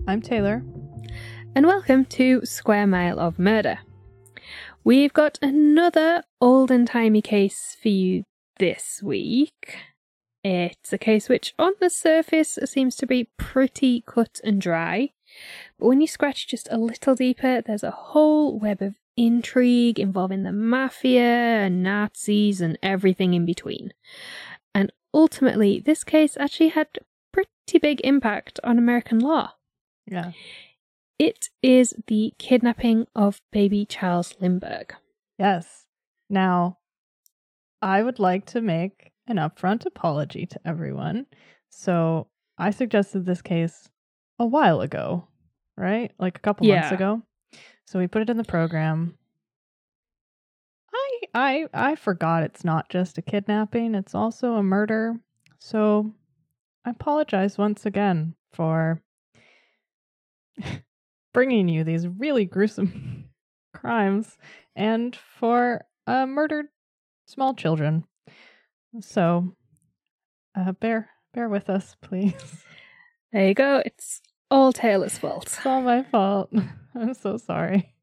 I'm Taylor. And welcome to Square Mile of Murder. We've got another olden-timey case for you this week. It's a case which on the surface seems to be pretty cut and dry, but when you scratch just a little deeper, there's a whole web of intrigue involving the mafia and Nazis and everything in between. And ultimately, this case actually had pretty big impact on American law. Yeah. It is the kidnapping of baby Charles Lindbergh. Yes. Now, I would like to make an upfront apology to everyone. So, I suggested this case a while ago, right? Like a couple months ago. So, we put it in the program. I forgot it's not just a kidnapping, it's also a murder. So, I apologize once again for bringing you these really gruesome crimes and for murdered small children. So, bear with us, please. There you go. It's all Taylor's fault. It's all my fault. I'm so sorry.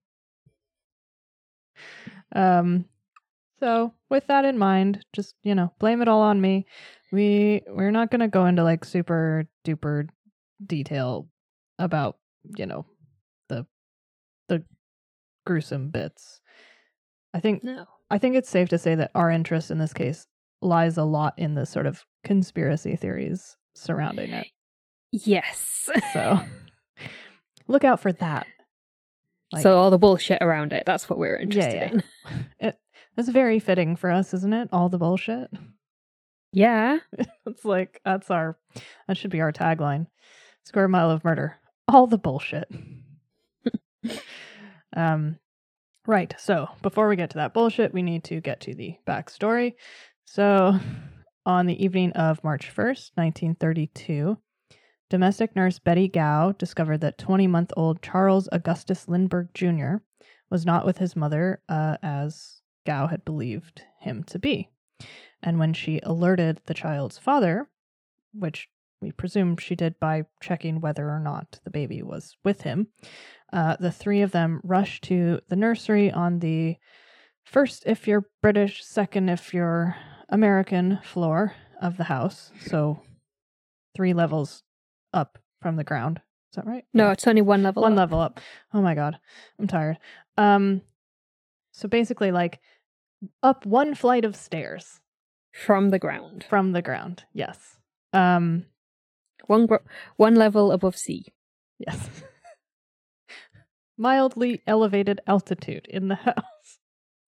So with that in mind, just, blame it all on me. We're not going to go into like super duper detail about, the gruesome bits. I think it's safe to say that our interest in this case lies a lot in the sort of conspiracy theories surrounding it. Yes. So look out for that. So all the bullshit around it, that's what we're interested in. That's very fitting for us, isn't it? All the bullshit. Yeah. It's like, that should be our tagline. Square Mile of Murder. All the bullshit. Right. So before we get to that bullshit, we need to get to the backstory. So on the evening of March 1st, 1932, domestic nurse Betty Gow discovered that 20-month-old Charles Augustus Lindbergh Jr. was not with his mother, as Gow had believed him to be. And when she alerted the child's father, which we presume she did by checking whether or not the baby was with him, the three of them rushed to the nursery on the first if you're British, second if you're American floor of the house. So 3 levels up from the ground. Is that right? No, it's only 1 level up. 1 level up. Oh my God. I'm tired. So basically like up 1 flight of stairs. From the ground. From the ground, yes. 1 level above sea. Yes. Mildly elevated altitude in the house.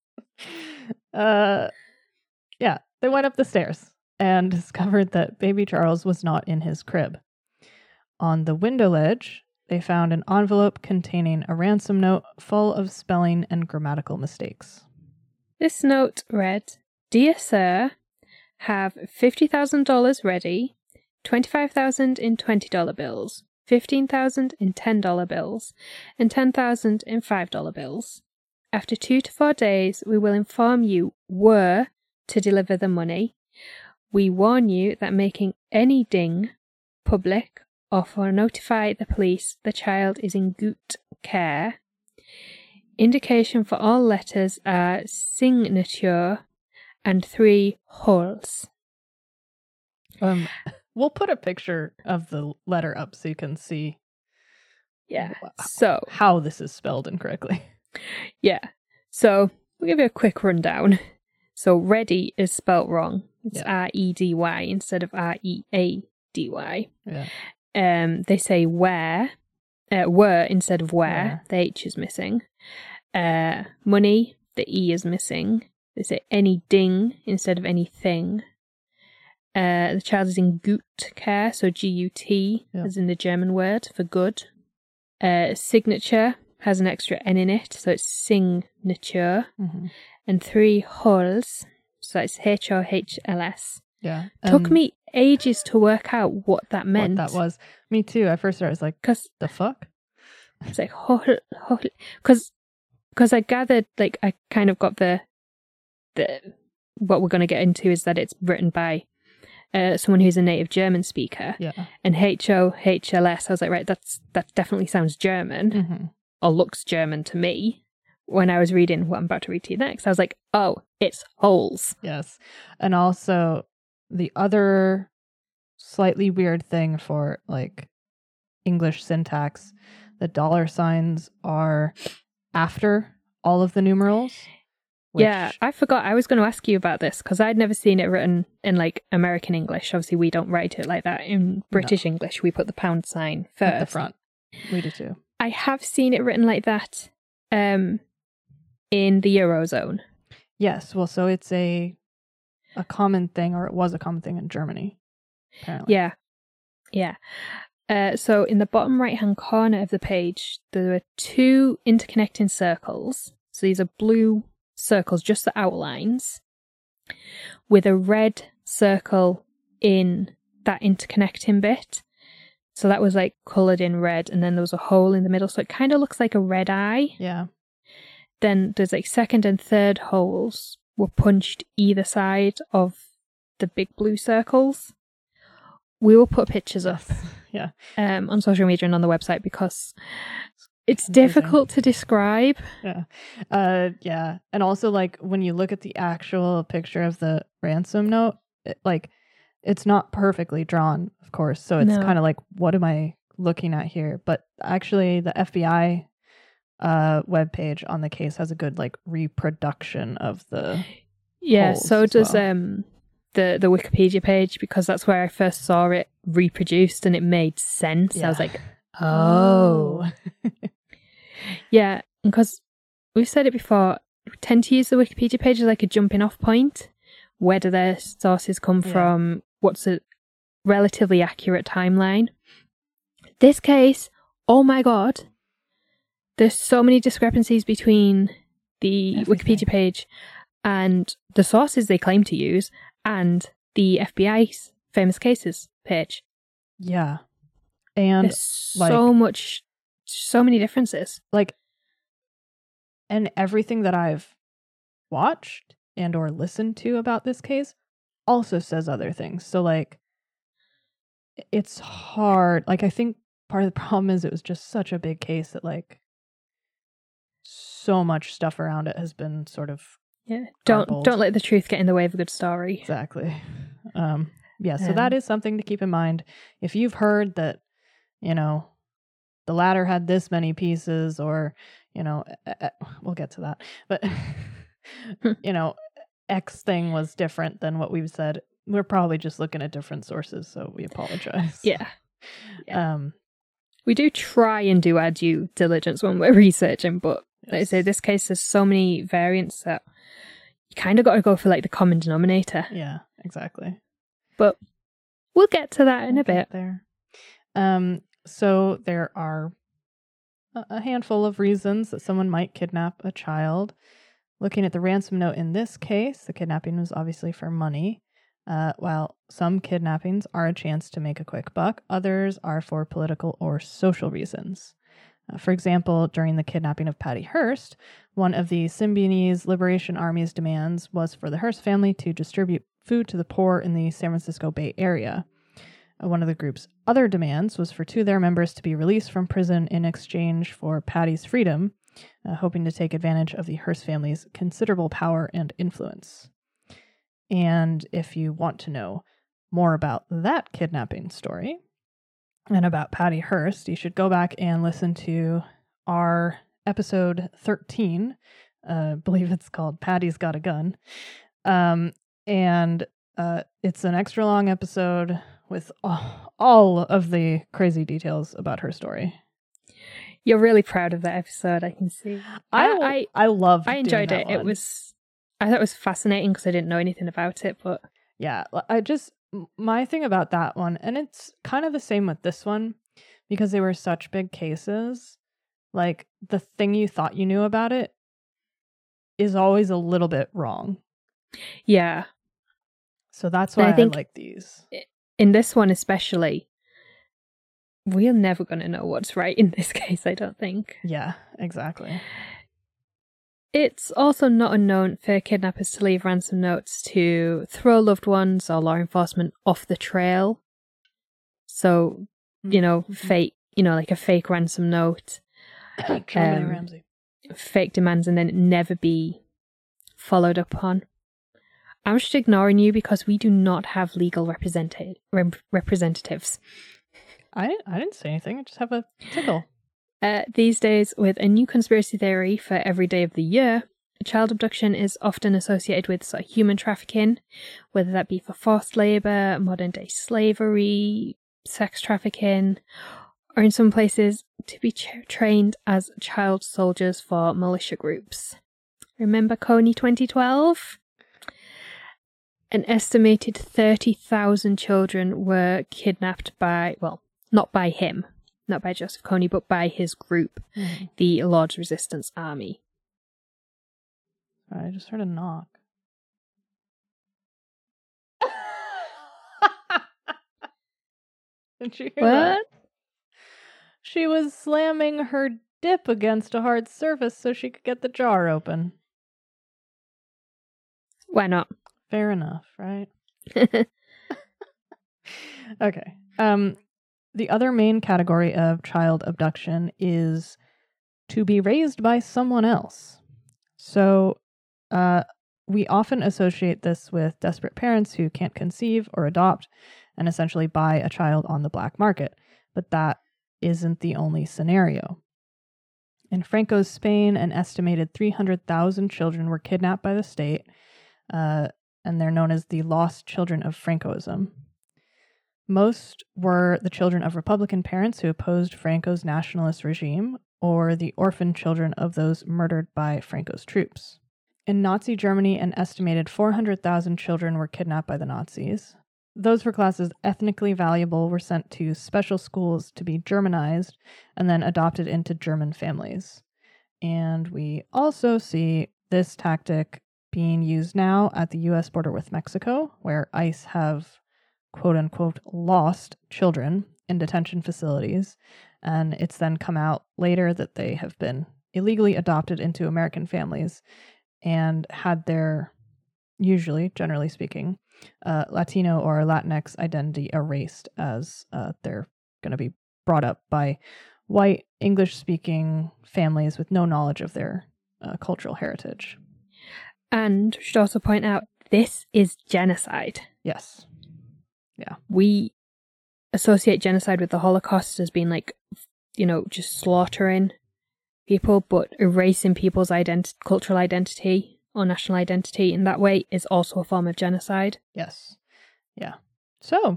Yeah, they went up the stairs and discovered that baby Charles was not in his crib. On the window ledge, they found an envelope containing a ransom note full of spelling and grammatical mistakes. This note read, "Dear Sir, have $50,000 ready, $25,000 in $20 bills, $15,000 in $10 bills, and $10,000 in $5 bills. After 2 to 4 days, we will inform you where to deliver the money. We warn you that making any ding public or for notify the police the child is in good care. Indication for all letters are signature and 3 holes." We'll put a picture of the letter up so you can see how this is spelled incorrectly. Yeah. So we'll give you a quick rundown. So ready is spelt wrong. It's R-E-D-Y instead of R-E-A-D-Y. Yeah. They say where instead of where. The H is missing. Money, the E is missing. They say any ding instead of anything. The child is in gut care, so G-U-T, as in the German word for good. Signature has an extra N in it, so it's signature. Mm-hmm. And 3 holes, so it's H-O-H-L-S. Yeah. Took me ages to work out what that meant. What that was. Me too. At first I was like, the fuck? It's like, because I gathered, like, I kind of got the what we're going to get into is that it's written by someone who's a native German speaker. Yeah. And HOHLS, I was like, right, that definitely sounds German, Mm-hmm. or looks German to me. When I was reading what I'm about to read to you next, I was like, oh, it's holes. Yes. And also the other slightly weird thing for like English syntax, the dollar signs are after all of the numerals. Yeah, I forgot. I was going to ask you about this because I'd never seen it written in like American English. Obviously, we don't write it like that. In British English, we put the pound sign first. At the front. We do too. I have seen it written like that in the Eurozone. Yes. Well, so it's a common thing, or it was a common thing in Germany, apparently. Yeah. Yeah. So in the bottom right-hand corner of the page, there are 2 interconnecting circles. So these are blue circles, just the outlines, with a red circle in that interconnecting bit. So that was like coloured in red, and then there was a hole in the middle, so it kind of looks like a red eye. Yeah. Then there's like second and third holes were punched either side of the big blue circles. We will put pictures up Yeah. on social media and on the website because it's Confusing. difficult to describe. Yeah. Yeah. And also, like, when you look at the actual picture of the ransom note, it's not perfectly drawn, of course. So it's No. kind of like, what am I looking at here? But actually, the FBI webpage on the case has a good, like, reproduction of the Yeah, holes so as does well. the Wikipedia page, because that's where I first saw it reproduced and it made sense. I was Yeah. like, oh. Yeah, because we've said it before, we tend to use the Wikipedia page as like a jumping off point. Where do their sources come Yeah. from? What's a relatively accurate timeline? This case, oh my god, there's so many discrepancies between the Everything. Wikipedia page and the sources they claim to use and the FBI's famous cases page. Yeah. And There's so many differences. like, and everything that I've watched and or listened to about this case also says other things. So like, it's hard. Like, I think part of the problem is it was just such a big case that like so much stuff around it has been sort of Yeah, garbled. don't let the truth get in the way of a good story. Exactly. Yeah, so that is something to keep in mind. If you've heard that, you know, the ladder had this many pieces, or, you know, we'll get to that, but, you know, X thing was different than what we've said, we're probably just looking at different sources, so we apologize. Yeah. We do try and do our due diligence when we're researching, but like I say, this case there's so many variants that you kind of got to go for like the common denominator. Yeah, exactly. But we'll get to that in a bit. There. So there are a handful of reasons that someone might kidnap a child. Looking at the ransom note in this case, the kidnapping was obviously for money. While some kidnappings are a chance to make a quick buck, others are for political or social reasons. For example, during the kidnapping of Patty Hearst, one of the Symbionese Liberation Army's demands was for the Hearst family to distribute food to the poor in the San Francisco Bay Area. One of the group's other demands was for 2 of their members to be released from prison in exchange for Patty's freedom, hoping to take advantage of the Hearst family's considerable power and influence. And if you want to know more about that kidnapping story and about Patty Hearst, you should go back and listen to our episode 13. I believe it's called Patty's Got a Gun. And it's an extra long episode with all of the crazy details about her story. You're really proud of that episode, I can see. I loved I enjoyed doing it. that one. I thought it was fascinating because I didn't know anything about it, but yeah, my thing about that one, and it's kind of the same with this one, because they were such big cases, like the thing you thought you knew about it is always a little bit wrong. yeah. So that's why I think like these. In this one especially, we're never going to know what's right in this case, I don't think. Yeah, exactly. It's also not unknown for kidnappers to leave ransom notes to throw loved ones or law enforcement off the trail. So, fake, like a fake ransom note. Germany Ramsey. Fake demands and then it never be followed up on. I'm just ignoring you because we do not have legal representatives. I didn't say anything. I just have a tickle. These days, with a new conspiracy theory for every day of the year, child abduction is often associated with sort of human trafficking, whether that be for forced labour, modern-day slavery, sex trafficking, or in some places to be trained as child soldiers for militia groups. Remember Kony 2012? An estimated 30,000 children were kidnapped by, well, not by him, not by Joseph Kony, but by his group, the Lord's Resistance Army. I just heard a knock. Did you hear that? She was slamming her dip against a hard surface so she could get the jar open. Why not? Fair enough, right? Okay. The other main category of child abduction is to be raised by someone else. So, we often associate this with desperate parents who can't conceive or adopt and essentially buy a child on the black market. But that isn't the only scenario. In Franco's Spain, an estimated 300,000 children were kidnapped by the state, and they're known as the lost children of Francoism. Most were the children of Republican parents who opposed Franco's nationalist regime, or the orphan children of those murdered by Franco's troops. In Nazi Germany, an estimated 400,000 children were kidnapped by the Nazis. Those were classed as ethnically valuable were sent to special schools to be Germanized and then adopted into German families. And we also see this tactic being used now at the U.S. border with Mexico, where ICE have quote-unquote lost children in detention facilities, and it's then come out later that they have been illegally adopted into American families and had their, usually, generally speaking, Latino or Latinx identity erased as they're going to be brought up by white English-speaking families with no knowledge of their cultural heritage. And we should also point out, this is genocide. Yes. Yeah. We associate genocide with the Holocaust as being like, just slaughtering people, but erasing people's cultural identity or national identity in that way is also a form of genocide. Yes. Yeah. So,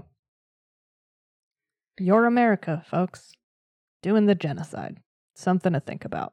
you're America, folks. Doing the genocide. Something to think about.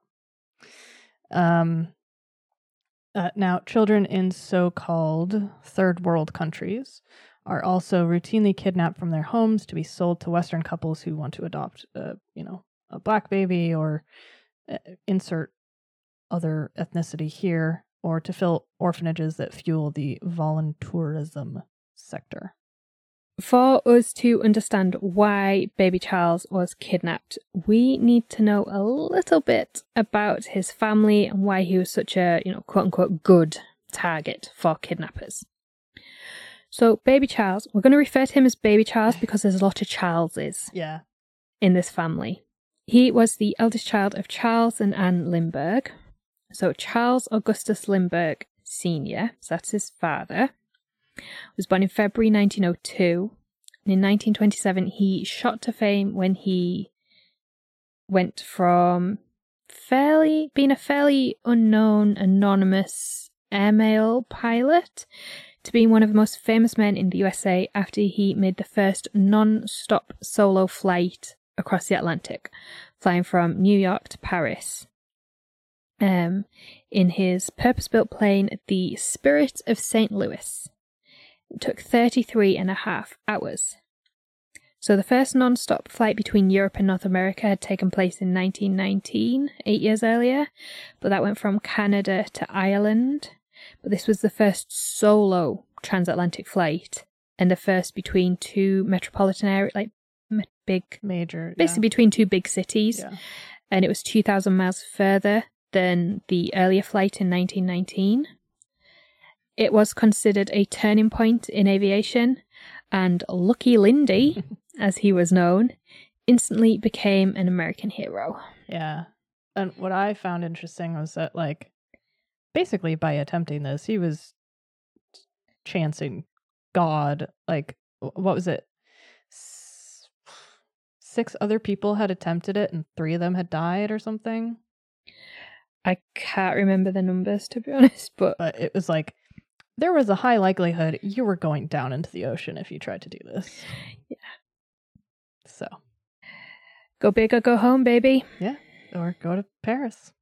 Now, children in so-called third world countries are also routinely kidnapped from their homes to be sold to Western couples who want to adopt, a black baby or insert other ethnicity here, or to fill orphanages that fuel the voluntourism sector. For us to understand why baby Charles was kidnapped, we need to know a little bit about his family and why he was such a, quote-unquote good target for kidnappers. So, baby Charles, we're going to refer to him as baby Charles because there's a lot of Charleses in this family. He was the eldest child of Charles and Anne Lindbergh. So, Charles Augustus Lindbergh Sr., so that's his father, was born in February 1902. And in 1927, he shot to fame when he went from being a fairly unknown, anonymous airmail pilot to being one of the most famous men in the USA after he made the first non-stop solo flight across the Atlantic, flying from New York to Paris. In his purpose-built plane, the Spirit of St. Louis. It took 33.5 hours. So the first non-stop flight between Europe and North America had taken place in 1919, 8 years earlier, but that went from Canada to Ireland. But this was the first solo transatlantic flight and the first between two metropolitan areas, major, basically between two big cities. Yeah. And it was 2,000 miles further than the earlier flight in 1919. It was considered a turning point in aviation, and Lucky Lindy, as he was known, instantly became an American hero. Yeah. And what I found interesting was that, like, basically by attempting this, he was chancing God. Like, what was it? 6 other people had attempted it and 3 of them had died or something. I can't remember the numbers, to be honest, but it was like, there was a high likelihood you were going down into the ocean if you tried to do this. Yeah. So. Go big or go home, baby. Yeah. Or go to Paris.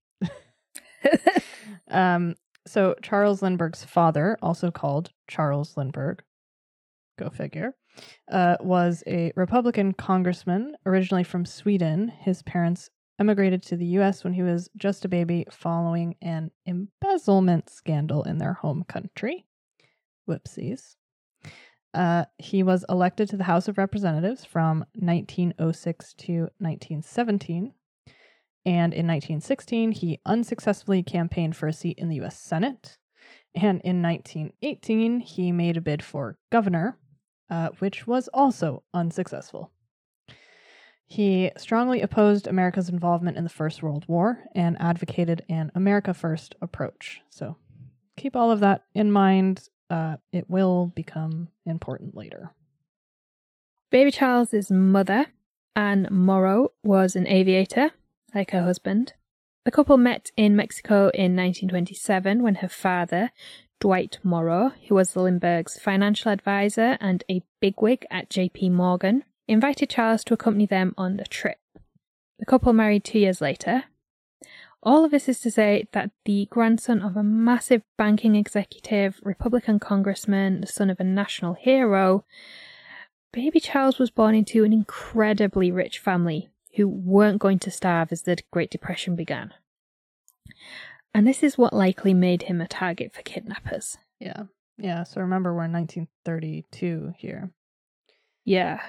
So Charles Lindbergh's father, also called Charles Lindbergh, go figure, was a Republican congressman originally from Sweden. His parents emigrated to the U.S. when he was just a baby following an embezzlement scandal in their home country. Whoopsies. He was elected to the House of Representatives from 1906 to 1917. And in 1916, he unsuccessfully campaigned for a seat in the U.S. Senate. And in 1918, he made a bid for governor, which was also unsuccessful. He strongly opposed America's involvement in the First World War and advocated an America First approach. So keep all of that in mind. It will become important later. Baby Charles's mother, Anne Morrow, was an aviator, like her husband. The couple met in Mexico in 1927 when her father, Dwight Morrow, who was the Lindberghs' financial advisor and a bigwig at J.P. Morgan, invited Charles to accompany them on the trip. The couple married 2 years later. All of this is to say that the grandson of a massive banking executive, Republican congressman, the son of a national hero, baby Charles was born into an incredibly rich family who weren't going to starve as the Great Depression began. And this is what likely made him a target for kidnappers. Yeah. Yeah, so remember we're in 1932 here. Yeah.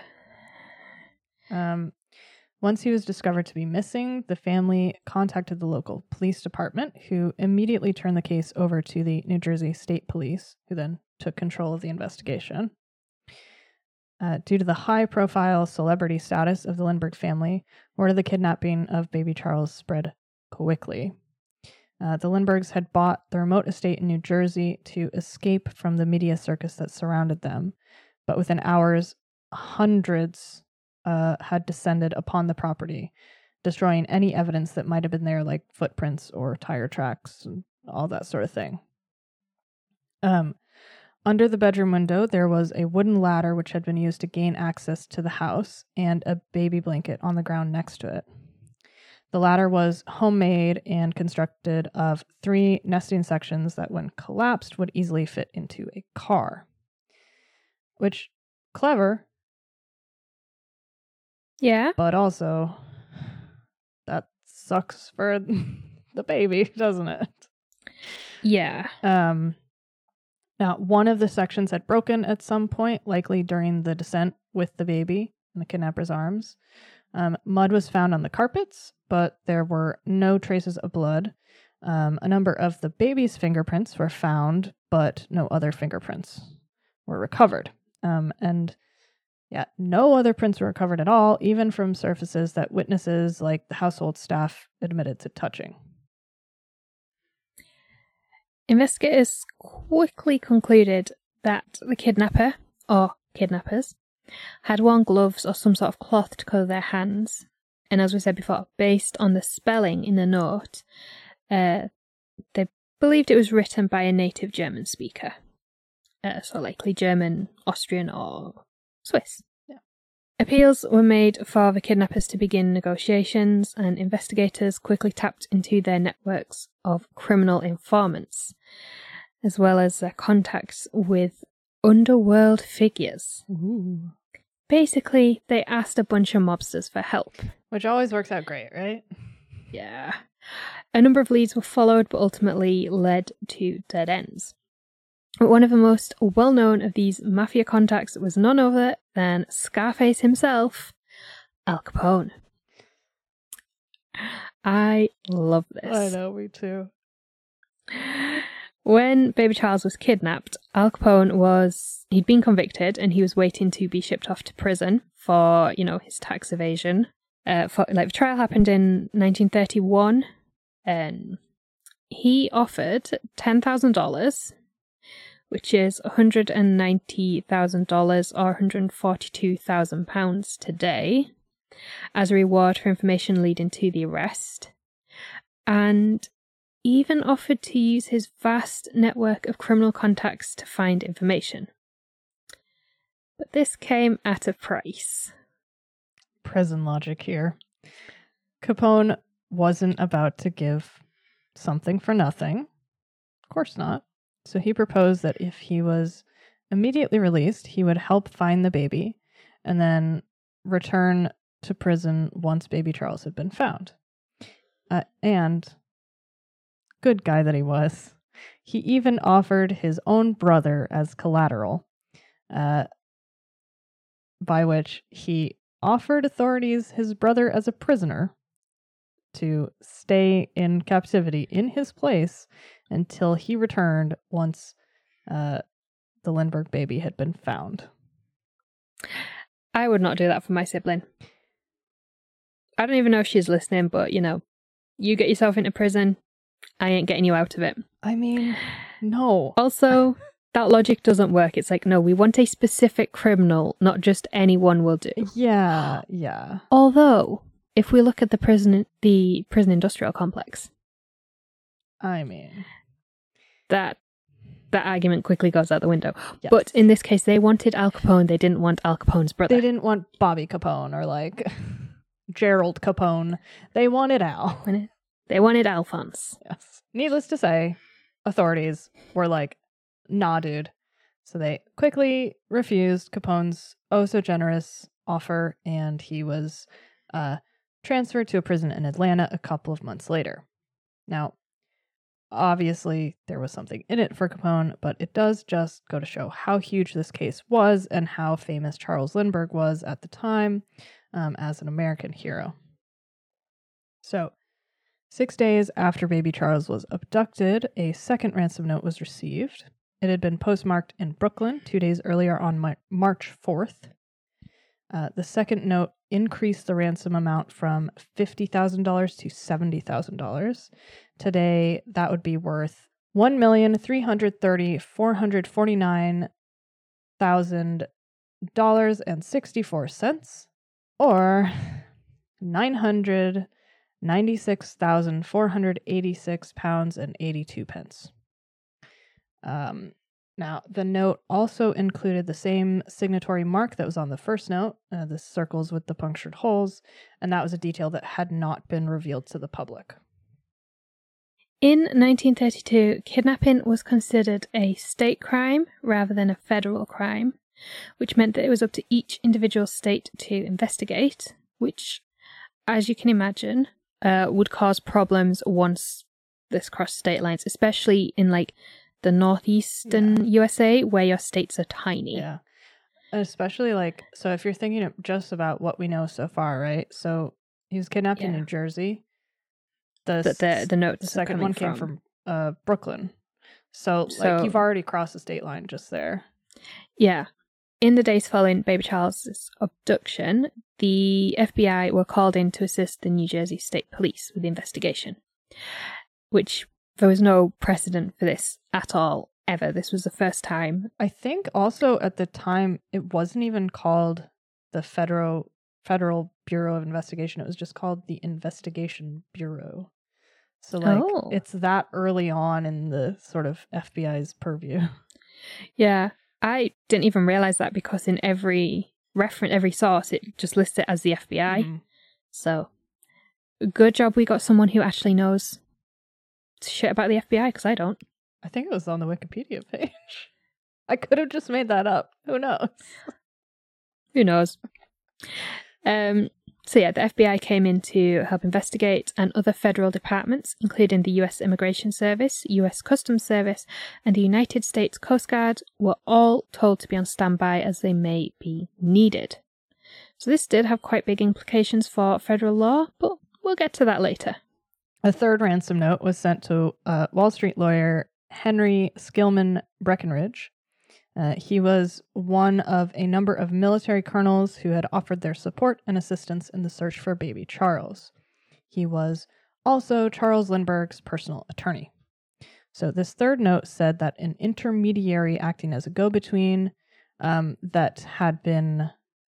Once he was discovered to be missing, the family contacted the local police department, who immediately turned the case over to the New Jersey State Police, who then took control of the investigation. Due to the high-profile celebrity status of the Lindbergh family, word of the kidnapping of baby Charles spread quickly. The Lindberghs had bought the remote estate in New Jersey to escape from the media circus that surrounded them, but within hours, hundreds had descended upon the property, destroying any evidence that might have been there, like footprints or tire tracks and all that sort of thing. Under the bedroom window, there was a wooden ladder which had been used to gain access to the house, and a baby blanket on the ground next to it. The ladder was homemade and constructed of 3 nesting sections that, when collapsed, would easily fit into a car. Which, clever. Yeah. But also, that sucks for the baby, doesn't it? Yeah. Now, one of the sections had broken at some point, likely during the descent with the baby in the kidnapper's arms. Mud was found on the carpets, but there were no traces of blood. A number of the baby's fingerprints were found, but no other fingerprints were recovered. And no other prints were recovered at all, even from surfaces that witnesses like the household staff admitted to touching. Investigators quickly concluded that the kidnapper, or kidnappers, had worn gloves or some sort of cloth to cover their hands. And as we said before, based on the spelling in the note, they believed it was written by a native German speaker. So likely German, Austrian, or Swiss. Yeah. Appeals were made for the kidnappers to begin negotiations, and investigators quickly tapped into their networks of criminal informants, as well as their contacts with underworld figures. Ooh. Basically, they asked a bunch of mobsters for help. Which always works out great, right? Yeah. A number of leads were followed, but ultimately led to dead ends. But one of the most well-known of these mafia contacts was none other than Scarface himself, Al Capone. I love this. I know, me too. When baby Charles was kidnapped, Al Capone he'd been convicted and he was waiting to be shipped off to prison for, his tax evasion. The trial happened in 1931 and he offered $10,000, which is $190,000 or £142,000 today, as a reward for information leading to the arrest, and even offered to use his vast network of criminal contacts to find information. But this came at a price. Prison logic here. Capone wasn't about to give something for nothing. Of course not. So he proposed that if he was immediately released, he would help find the baby and then return to prison once baby Charles had been found. And good guy that he was, he even offered his own brother as collateral, by which he offered authorities his brother as a prisoner to stay in captivity in his place until he returned once the Lindbergh baby had been found. I would not do that for my sibling. I don't even know if she's listening, but, you get yourself into prison, I ain't getting you out of it. I mean, no. Also, that logic doesn't work. It's like, no, we want a specific criminal, not just anyone will do. Yeah. Although, if we look at the prison industrial complex, I mean, that argument quickly goes out the window. Yes. But in this case, they wanted Al Capone. They didn't want Al Capone's brother. They didn't want Bobby Capone or Gerald Capone. They wanted Al. They wanted Alphonse. Yes. Needless to say, authorities were like, nah, dude. So they quickly refused Capone's oh-so-generous offer, and he was transferred to a prison in Atlanta a couple of months later. Now, obviously, there was something in it for Capone, but it does just go to show how huge this case was and how famous Charles Lindbergh was at the time as an American hero. So, 6 days after baby Charles was abducted, a second ransom note was received. It had been postmarked in Brooklyn 2 days earlier on March 4th. The second note increased the ransom amount from $50,000 to $70,000. Today, that would be worth $1,330,449,000.64, or £996,486.82. Now, the note also included the same signatory mark that was on the first note, the circles with the punctured holes, and that was a detail that had not been revealed to the public. In 1932, kidnapping was considered a state crime rather than a federal crime, which meant that it was up to each individual state to investigate, which, as you can imagine, would cause problems once this crossed state lines, especially in the northeastern USA, where your states are tiny. Yeah. Especially so if you're thinking just about what we know so far, right? So he was kidnapped in New Jersey. The notes. The second one came from Brooklyn. So you've already crossed the state line just there. Yeah. In the days following baby Charles' abduction, the FBI were called in to assist the New Jersey State Police with the investigation, which there was no precedent for this at all, ever. This was the first time. I think also at the time, it wasn't even called the Federal Bureau of Investigation. It was just called the Investigation Bureau. So it's that early on in the sort of FBI's purview. Yeah. I didn't even realize that because in every reference, every source, it just lists it as the FBI. Mm-hmm. So, good job we got someone who actually knows shit about the FBI, because I don't. I think it was on the Wikipedia page. I could have just made that up. Who knows? Who knows? So yeah, the FBI came in to help investigate, and other federal departments, including the U.S. Immigration Service, U.S. Customs Service, and the United States Coast Guard, were all told to be on standby as they may be needed. So this did have quite big implications for federal law, but we'll get to that later. A third ransom note was sent to Wall Street lawyer Henry Skillman Breckinridge. He was one of a number of military colonels who had offered their support and assistance in the search for baby Charles. He was also Charles Lindbergh's personal attorney. So this third note said that an intermediary acting as a go-between that had been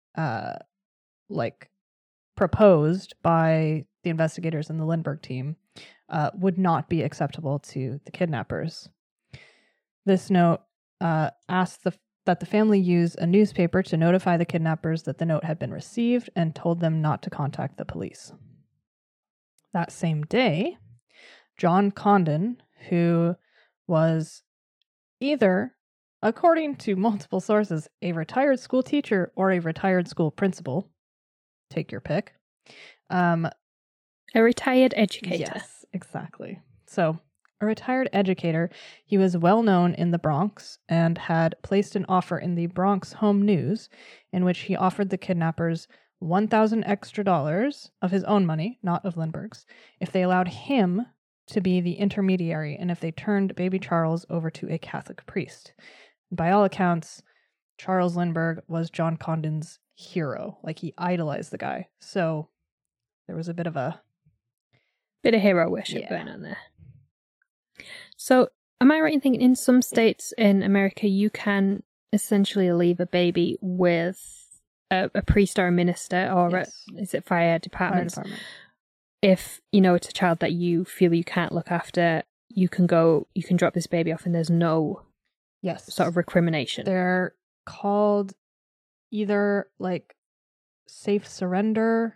proposed by the investigators and the Lindbergh team would not be acceptable to the kidnappers. This note asked that the family use a newspaper to notify the kidnappers that the note had been received and told them not to contact the police. That same day, John Condon, who was either, according to multiple sources, a retired school teacher or a retired school principal, take your pick. A retired educator. Yes, exactly. So, a retired educator, he was well known in the Bronx and had placed an offer in the Bronx Home News in which he offered the kidnappers $1,000 extra of his own money, not of Lindbergh's, if they allowed him to be the intermediary and if they turned baby Charles over to a Catholic priest. By all accounts, Charles Lindbergh was John Condon's hero. Like, he idolized the guy. So there was a bit of hero worship going on there. So, am I right in thinking in some states in America you can essentially leave a baby with a priest or a minister or yes. Is it fire department? Fire department. If, it's a child that you feel you can't look after, you can drop this baby off and there's no sort of recrimination. They're called either safe surrender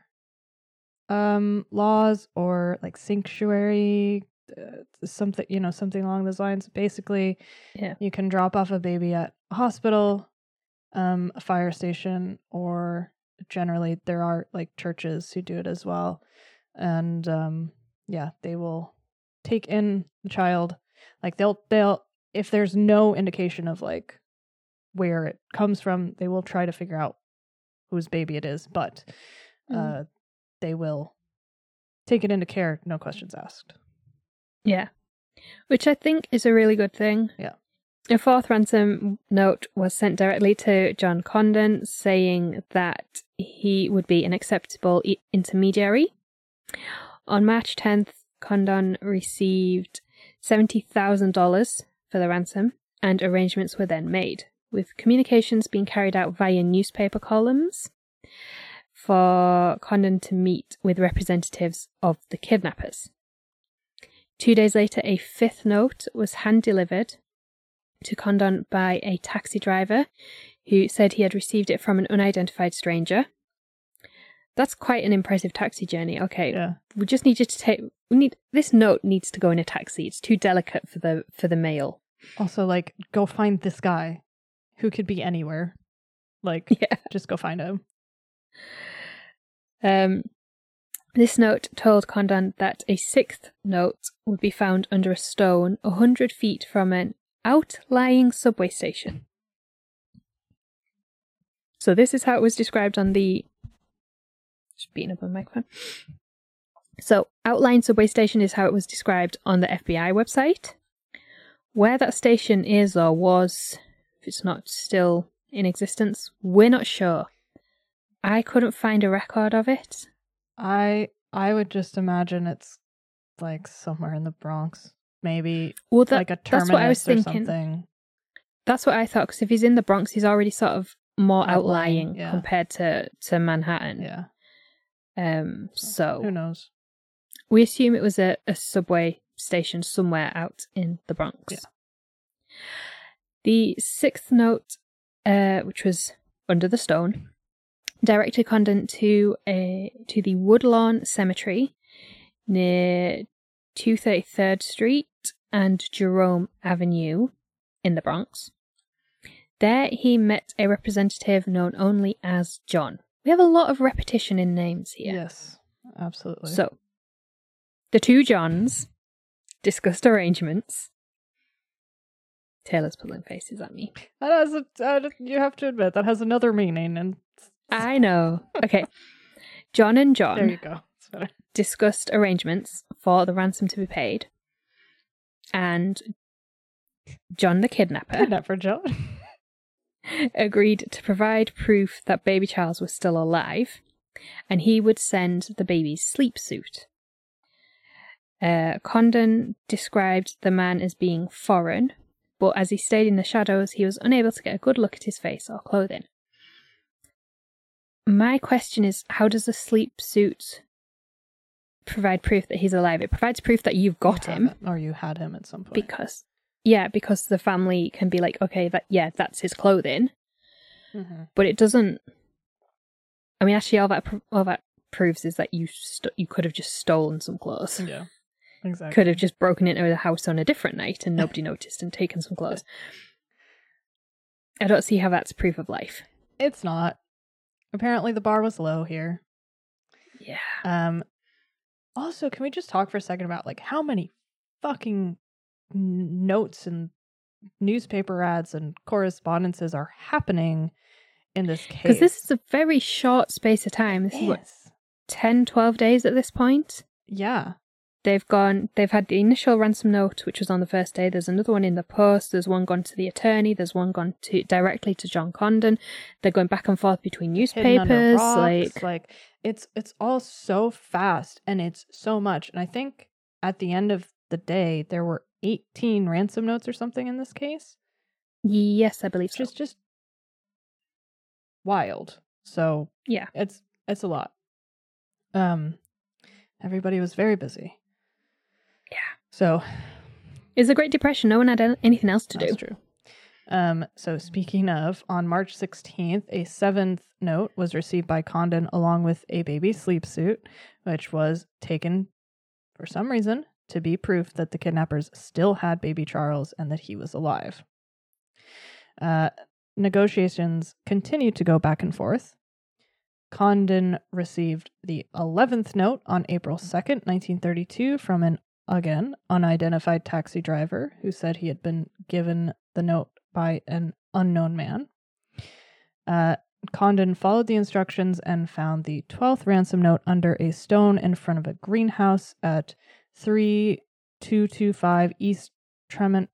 laws or sanctuary, something along those lines. Basically, you can drop off a baby at a hospital, a fire station, or generally there are churches who do it as well. And they will take in the child. They'll if there's no indication of where it comes from, they will try to figure out whose baby it is, but they will take it into care, no questions asked. Yeah. Which I think is a really good thing. Yeah. A fourth ransom note was sent directly to John Condon saying that he would be an acceptable intermediary. On March 10th, Condon received $70,000 for the ransom, and arrangements were then made, with communications being carried out via newspaper columns for Condon to meet with representatives of the kidnappers. 2 days later, a fifth note was hand-delivered to Condon by a taxi driver who said he had received it from an unidentified stranger. That's quite an impressive taxi journey. Okay, yeah. We just need you to this note needs to go in a taxi. It's too delicate for the mail. Also, go find this guy who could be anywhere. Just go find him. This note told Condon that a sixth note would be found under a stone 100 feet from an outlying subway station. So this is how it was described on the... Just beating up on my microphone. So, outlying subway station is how it was described on the FBI website. Where that station is or was, if it's not still in existence, we're not sure. I couldn't find a record of it. I would just imagine it's somewhere in the Bronx, maybe. Well, a terminus that's what I was thinking. Something. That's what I thought, because if he's in the Bronx, he's already sort of more outlying compared to Manhattan. Yeah. So who knows? We assume it was a subway station somewhere out in the Bronx. Yeah. The sixth note, which was under the stone, directed Condon to the Woodlawn Cemetery near 233rd Street and Jerome Avenue in the Bronx. There he met a representative known only as John. We have a lot of repetition in names here. Yes, absolutely. So, the two Johns discussed arrangements. Taylor's pulling faces at me. That has you have to admit, that has another meaning. And I know. Okay. John and John. There you go. That's better. discussed arrangements for the ransom to be paid. And John the kidnapper Kidnapper John. agreed to provide proof that baby Charles was still alive, and he would send the baby's sleep suit. Condon described the man as being foreign, but as he stayed in the shadows, he was unable to get a good look at his face or clothing. My question is, how does the sleep suit provide proof that he's alive? It provides proof that you've got him. Or you had him at some point. Because the family can be like, okay, that's his clothing. Mm-hmm. But it doesn't. I mean, actually, all that proves is that you could have just stolen some clothes. Yeah, exactly. Could have just broken into the house on a different night and nobody noticed and taken some clothes. I don't see how that's proof of life. It's not. Apparently, the bar was low here. Yeah. Also, can we just talk for a second about like how many fucking notes and newspaper ads and correspondences are happening in this case? Because this is a very short space of time. This is what, 10, 12 days at this point? Yeah. They've had the initial ransom note, which was on the first day. There's another one in the post. There's one gone to the attorney. There's one gone directly to John Condon. They're going back and forth between newspapers. Like it's all so fast and it's so much. And I think at the end of the day, there were 18 ransom notes or something in this case. Yes, I believe so. Just wild. So yeah, it's a lot. Everybody was very busy. Yeah. So it's the Great Depression. No one had anything else to do. That's true. So speaking of, on March 16th, a 7th note was received by Condon along with a baby sleep suit, which was taken for some reason to be proof that the kidnappers still had baby Charles and that he was alive. Negotiations continued to go back and forth. Condon received the 11th note on April 2nd, 1932 from an, again, unidentified taxi driver who said he had been given the note by an unknown man. Condon followed the instructions and found the 12th ransom note under a stone in front of a greenhouse at 3225 East Tremont.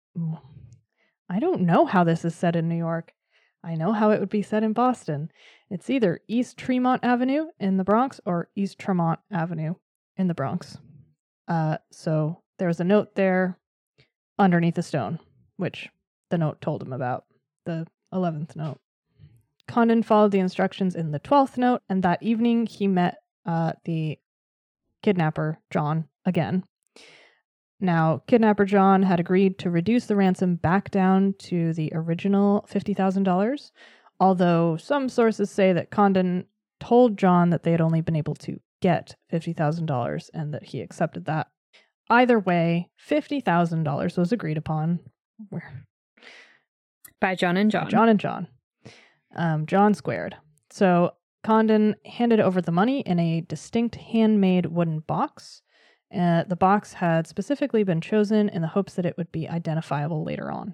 I don't know how this is said in New York. I know how it would be said in Boston. It's either East Tremont Avenue in the Bronx or East Tremont Avenue in the Bronx. So there was a note there underneath a stone, which the note told him about, the 11th note. Condon followed the instructions in the 12th note, and that evening he met the kidnapper, John, again. Now, kidnapper John had agreed to reduce the ransom back down to the original $50,000, although some sources say that Condon told John that they had only been able to get $50,000 and that he accepted that. Either way, $50,000 was agreed upon. By John and John. John and John. John squared. So Condon handed over the money in a distinct handmade wooden box. The box had specifically been chosen in the hopes that it would be identifiable later on.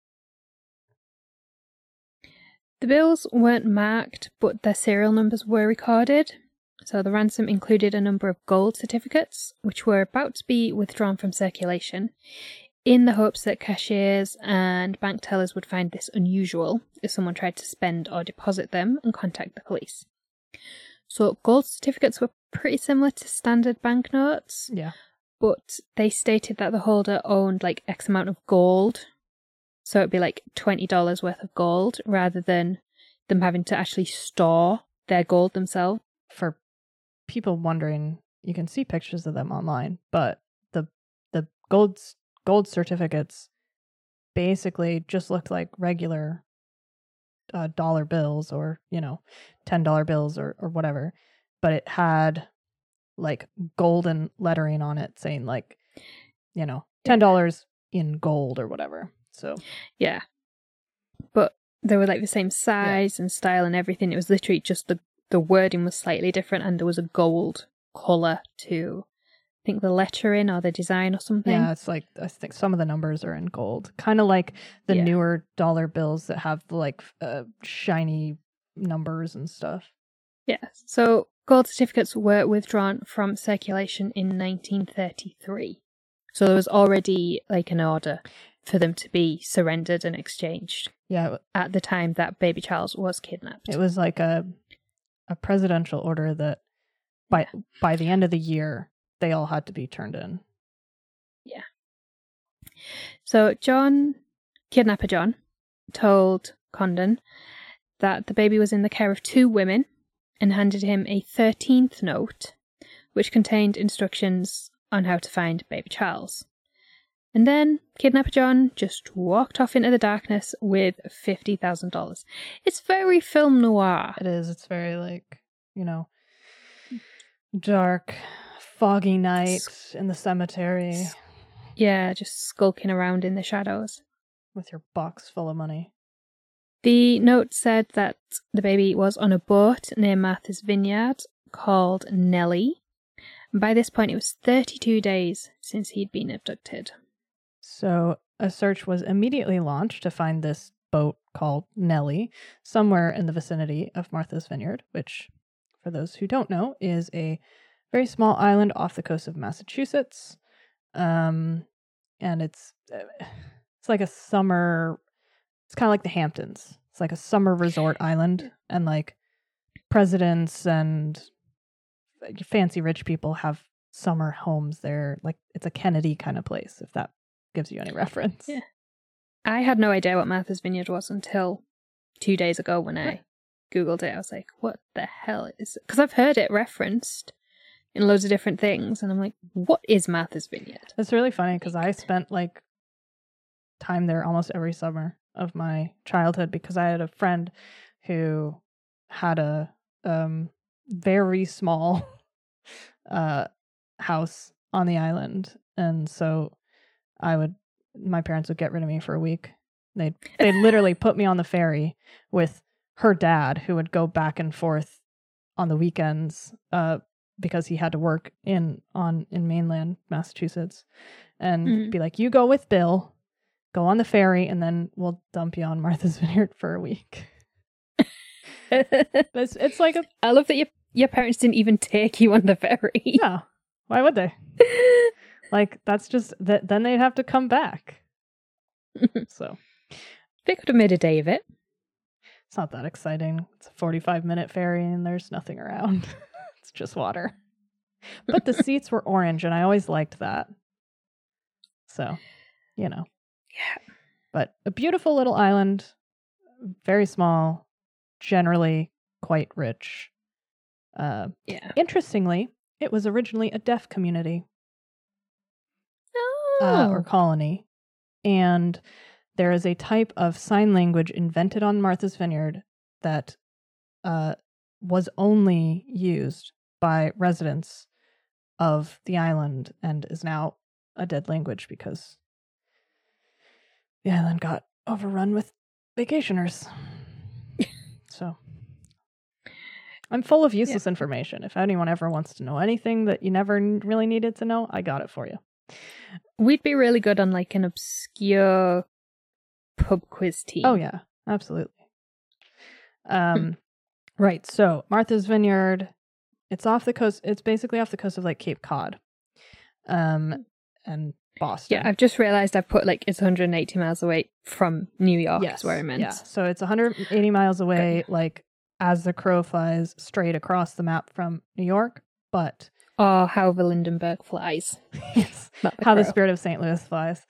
The bills weren't marked, but their serial numbers were recorded. So the ransom included a number of gold certificates, which were about to be withdrawn from circulation, in the hopes that cashiers and bank tellers would find this unusual if someone tried to spend or deposit them and contact the police. So gold certificates were pretty similar to standard banknotes. Yeah. But they stated that the holder owned like X amount of gold. So it'd be like $20 worth of gold rather than them having to actually store their gold themselves. For people wondering, you can see pictures of them online, but the gold certificates basically just looked like regular dollar bills or, $10 bills or whatever, but it had like golden lettering on it saying like, $10 in gold or whatever. So yeah, but they were like the same size and style and everything. It was literally just the wording was slightly different and there was a gold color to, I think, the lettering or the design or something. Yeah, it's like, I think some of the numbers are in gold, kind of like the newer dollar bills that have the like shiny numbers and stuff. Yeah, so gold certificates were withdrawn from circulation in 1933. So there was already like an order for them to be surrendered and exchanged. Yeah. At the time that baby Charles was kidnapped. It was like a presidential order that by the end of the year, they all had to be turned in. Yeah. So Kidnapper John, told Condon that the baby was in the care of 2 women and handed him a 13th note, which contained instructions on how to find baby Charles. And then Kidnapper John just walked off into the darkness with $50,000. It's very film noir. It is. It's very like, dark, foggy night in the cemetery. Yeah, just skulking around in the shadows. With your box full of money. The note said that the baby was on a boat near Martha's Vineyard called Nellie. By this point, it was 32 days since he'd been abducted. So a search was immediately launched to find this boat called Nellie somewhere in the vicinity of Martha's Vineyard, which, for those who don't know, is a very small island off the coast of Massachusetts. And it's like a summer, it's kind of like the Hamptons. It's like a summer resort island, and like presidents and fancy rich people have summer homes there. Like it's a Kennedy kind of place, if that gives you any reference. Yeah. I had no idea what Martha's Vineyard was until 2 days ago when I Googled it. I was like, what the hell is it? Because I've heard it referenced in loads of different things, and I'm like, what is Martha's Vineyard? It's really funny because I spent like time there almost every summer of my childhood because I had a friend who had a very small house on the island, and so my parents would get rid of me for a week. They'd literally put me on the ferry with her dad, who would go back and forth on the weekends because he had to work in mainland Massachusetts, and be like, you go with Bill, go on the ferry, and then we'll dump you on Martha's Vineyard for a week. It's like I love that your parents didn't even take you on the ferry. No, why would they? Like, that's just that. Then they'd have to come back. So they could have made a day of it. It's not that exciting. It's a 45-minute ferry, and there's nothing around. It's just water. But the seats were orange, and I always liked that. So, Yeah. But a beautiful little island, very small, generally quite rich. Interestingly, it was originally a deaf community. Or colony. And there is a type of sign language invented on Martha's Vineyard that was only used by residents of the island and is now a dead language because the island got overrun with vacationers. So I'm full of useless information. If anyone ever wants to know anything that you never really needed to know, I got it for you. We'd be really good on like an obscure pub quiz team. Oh yeah, absolutely. Right. So Martha's Vineyard, it's off the coast. It's basically off the coast of like Cape Cod, and Boston. Yeah, I've just realized I've put like it's 180 miles away from New York. Yes, is where I meant. Yeah. So it's 180 miles away, like as the crow flies, straight across the map from New York. But how the Lindenberg flies. Yes. How the Spirit of St. Louis flies.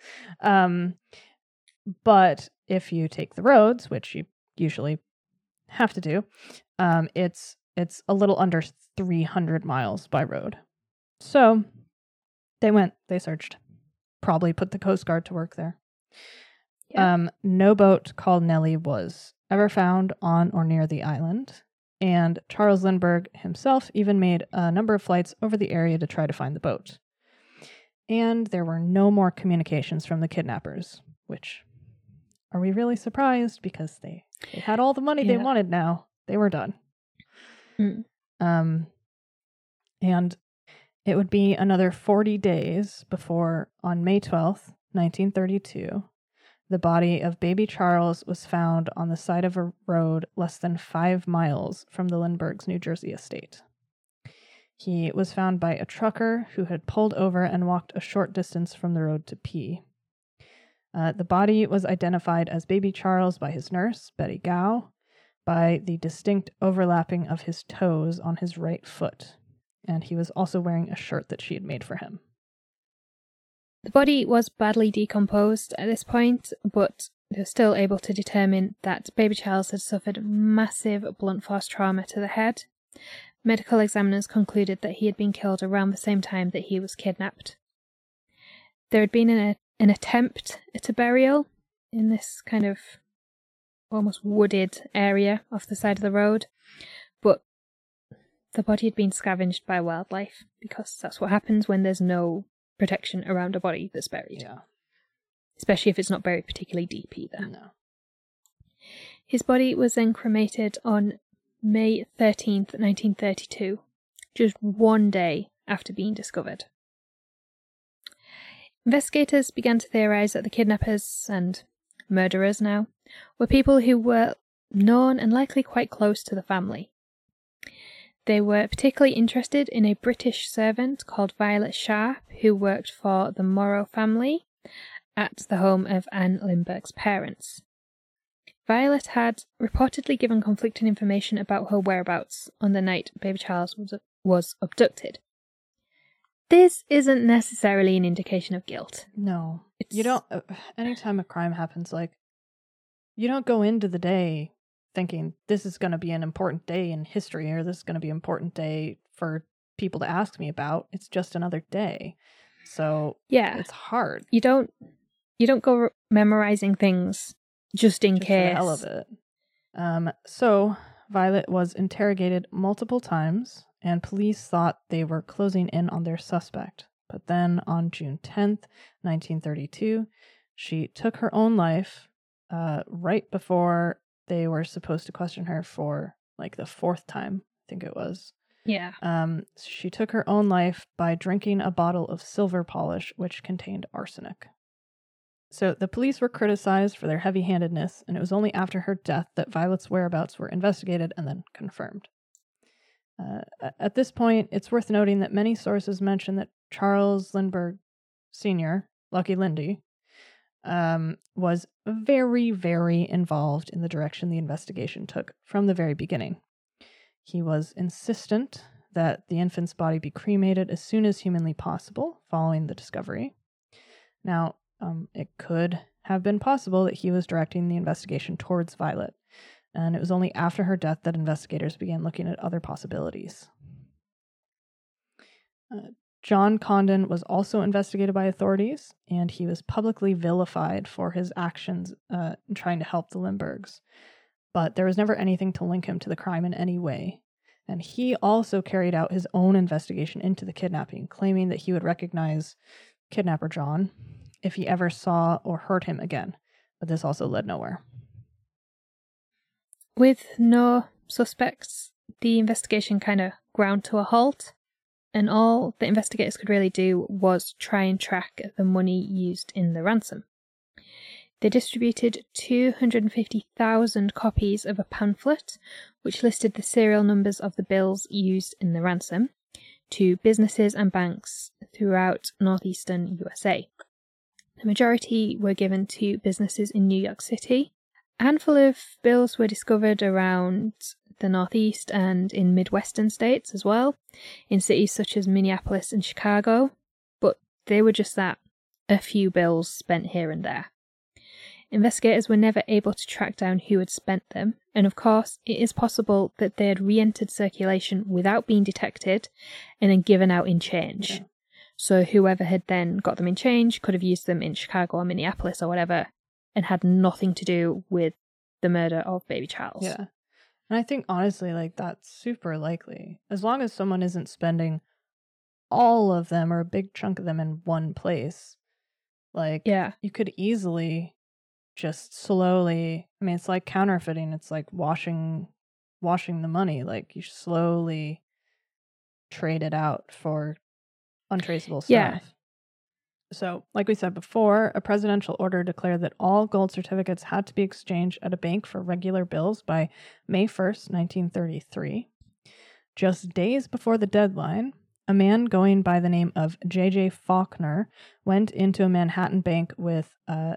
But if you take the roads, which you usually have to do, it's a little under 300 miles by road. So they searched, probably put the Coast Guard to work there. Yeah. No boat called Nellie was ever found on or near the island. And Charles Lindbergh himself even made a number of flights over the area to try to find the boat. And there were no more communications from the kidnappers, which, are we really surprised? Because they had all the money they wanted now. They were done. And it would be another 40 days before, on May 12th, 1932, the body of baby Charles was found on the side of a road less than 5 miles from the Lindberghs' New Jersey estate. He was found by a trucker who had pulled over and walked a short distance from the road to pee. The body was identified as baby Charles by his nurse, Betty Gow, by the distinct overlapping of his toes on his right foot, and he was also wearing a shirt that she had made for him. The body was badly decomposed at this point, but they were still able to determine that baby Charles had suffered massive blunt force trauma to the head. Medical examiners concluded that he had been killed around the same time that he was kidnapped. There had been an attempt at a burial in this kind of almost wooded area off the side of the road, but the body had been scavenged by wildlife, because that's what happens when there's no protection around a body that's buried. Yeah. Especially if it's not buried particularly deep either. No. His body was then cremated on May 13th, 1932, just one day after being discovered. Investigators began to theorize that the kidnappers and murderers now were people who were known and likely quite close to the family. They were particularly interested in a British servant called Violet Sharp, who worked for the Morrow family at the home of Anne Lindbergh's parents. Violet had reportedly given conflicting information about her whereabouts on the night baby Charles was abducted. This isn't necessarily an indication of guilt. No. You don't, anytime a crime happens, like, you don't go into the day thinking this is going to be an important day in history, or this is going to be an important day for people to ask me about. It's just another day. So yeah, it's hard. You don't go memorizing things just in case. For the hell of it. So Violet was interrogated multiple times, and police thought they were closing in on their suspect. But then on June 10th, 1932, she took her own life right before they were supposed to question her for like the fourth time, I think it was. Yeah. She took her own life by drinking a bottle of silver polish, which contained arsenic. So the police were criticized for their heavy-handedness, and it was only after her death that Violet's whereabouts were investigated and then confirmed. At this point, it's worth noting that many sources mention that Charles Lindbergh Sr., Lucky Lindy, was very, very involved in the direction the investigation took from the very beginning. He was insistent that the infant's body be cremated as soon as humanly possible following the discovery. Now, it could have been possible that he was directing the investigation towards Violet, and it was only after her death that investigators began looking at other possibilities. John Condon was also investigated by authorities, and he was publicly vilified for his actions in trying to help the Lindberghs. But there was never anything to link him to the crime in any way. And he also carried out his own investigation into the kidnapping, claiming that he would recognize kidnapper John if he ever saw or heard him again. But this also led nowhere. With no suspects, the investigation kind of ground to a halt, and all the investigators could really do was try and track the money used in the ransom. They distributed 250,000 copies of a pamphlet which listed the serial numbers of the bills used in the ransom to businesses and banks throughout northeastern USA. The majority were given to businesses in New York City. A handful of bills were discovered around the Northeast and in Midwestern states as well, in cities such as Minneapolis and Chicago, but they were just that, a few bills spent here and there. Investigators were never able to track down who had spent them, and of course, it is possible that they had re-entered circulation without being detected and then given out in change. Yeah. So whoever had then got them in change could have used them in Chicago or Minneapolis or whatever, and had nothing to do with the murder of baby Charles. Yeah. And I think, honestly, like, that's super likely. As long as someone isn't spending all of them or a big chunk of them in one place, like, yeah, you could easily just slowly, I mean, it's like counterfeiting. It's like washing the money. Like, you slowly trade it out for untraceable stuff. Yeah. So, like we said before, a presidential order declared that all gold certificates had to be exchanged at a bank for regular bills by May 1st, 1933. Just days before the deadline, a man going by the name of J.J. Faulkner went into a Manhattan bank with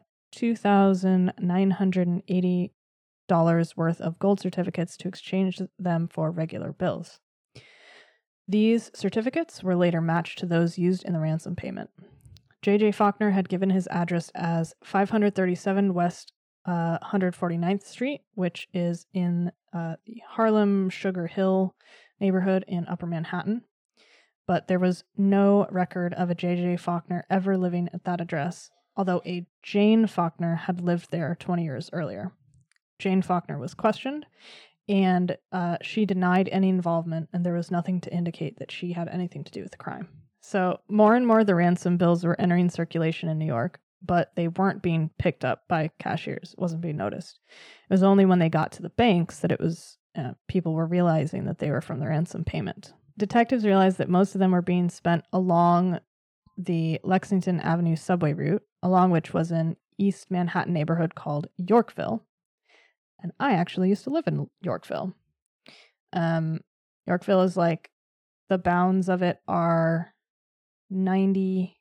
$2,980 worth of gold certificates to exchange them for regular bills. These certificates were later matched to those used in the ransom payment. J.J. Faulkner had given his address as 537 West 149th Street, which is in the Harlem Sugar Hill neighborhood in Upper Manhattan. But there was no record of a J.J. Faulkner ever living at that address, although a Jane Faulkner had lived there 20 years earlier. Jane Faulkner was questioned, and she denied any involvement, and there was nothing to indicate that she had anything to do with the crime. So more and more the ransom bills were entering circulation in New York, but they weren't being picked up by cashiers. It wasn't being noticed. It was only when they got to the banks that it was people were realizing that they were from the ransom payment. Detectives realized that most of them were being spent along the Lexington Avenue subway route, along which was an East Manhattan neighborhood called Yorkville. And I actually used to live in Yorkville. Yorkville is like, the bounds of it are 93rd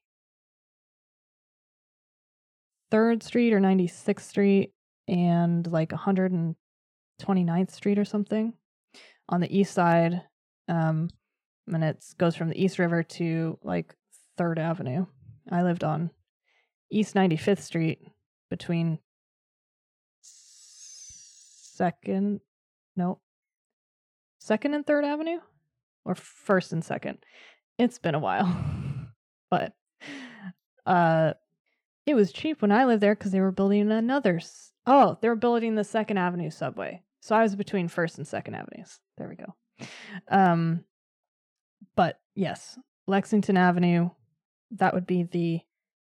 Street or 96th Street and like 129th Street or something on the east side. And it goes from the East River to like 3rd Avenue. I lived on East 95th Street between 2nd and 3rd Avenue, or 1st and 2nd. It's been a while, but it was cheap when I lived there because they were building they were building the 2nd Avenue subway. So I was between 1st and 2nd Avenues. There we go. But yes, Lexington Avenue, that would be the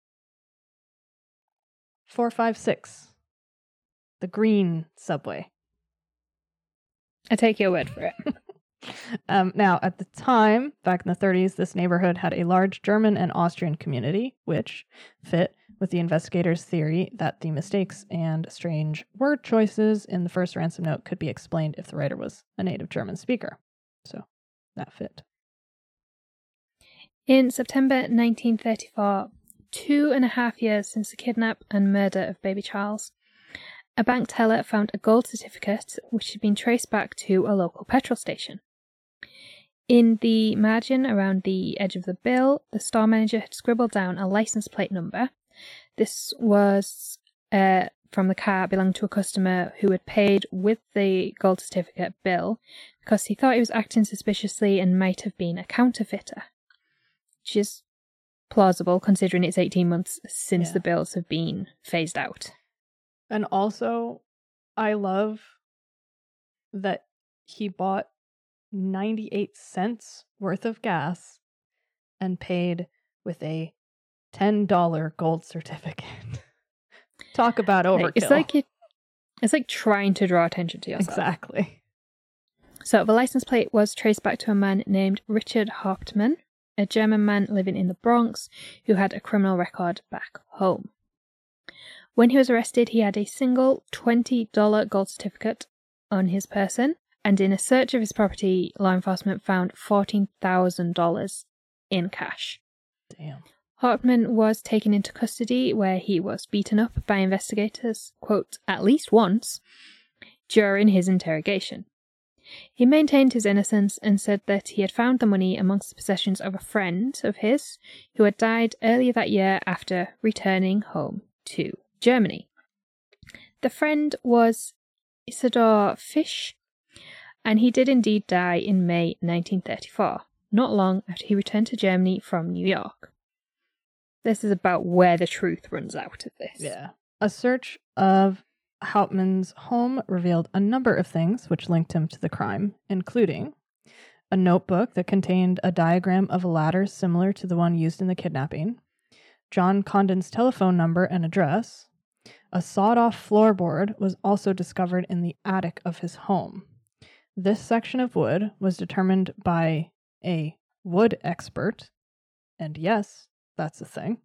456, the green subway. I take your word for it. Now, at the time, back in the 30s, this neighborhood had a large German and Austrian community, which fit with the investigators' theory that the mistakes and strange word choices in the first ransom note could be explained if the writer was a native German speaker. So that fit. In September 1934, 2.5 years since the kidnap and murder of baby Charles, a bank teller found a gold certificate which had been traced back to a local petrol station. In the margin around the edge of the bill, the store manager had scribbled down a license plate number. This was from the car belonging to a customer who had paid with the gold certificate bill because he thought he was acting suspiciously and might have been a counterfeiter, which is plausible considering it's 18 months since the bills have been phased out. And also, I love that he bought 98 cents worth of gas and paid with a $10 gold certificate. Talk about overkill. It's like trying to draw attention to yourself. Exactly. So the license plate was traced back to a man named Richard Hauptmann, a German man living in the Bronx who had a criminal record back home. When he was arrested, he had a single $20 gold certificate on his person, and in a search of his property, law enforcement found $14,000 in cash. Damn. Hauptmann was taken into custody where he was beaten up by investigators, quote, at least once, during his interrogation. He maintained his innocence and said that he had found the money amongst the possessions of a friend of his who had died earlier that year after returning home to Germany. The friend was Isidor Fisch, and he did indeed die in May 1934, not long after he returned to Germany from New York. This is about where the truth runs out of this. Yeah. A search of Hauptmann's home revealed a number of things which linked him to the crime, including a notebook that contained a diagram of a ladder similar to the one used in the kidnapping, John Condon's telephone number and address. A sawed-off floorboard was also discovered in the attic of his home. This section of wood was determined by a wood expert, and yes, that's a thing,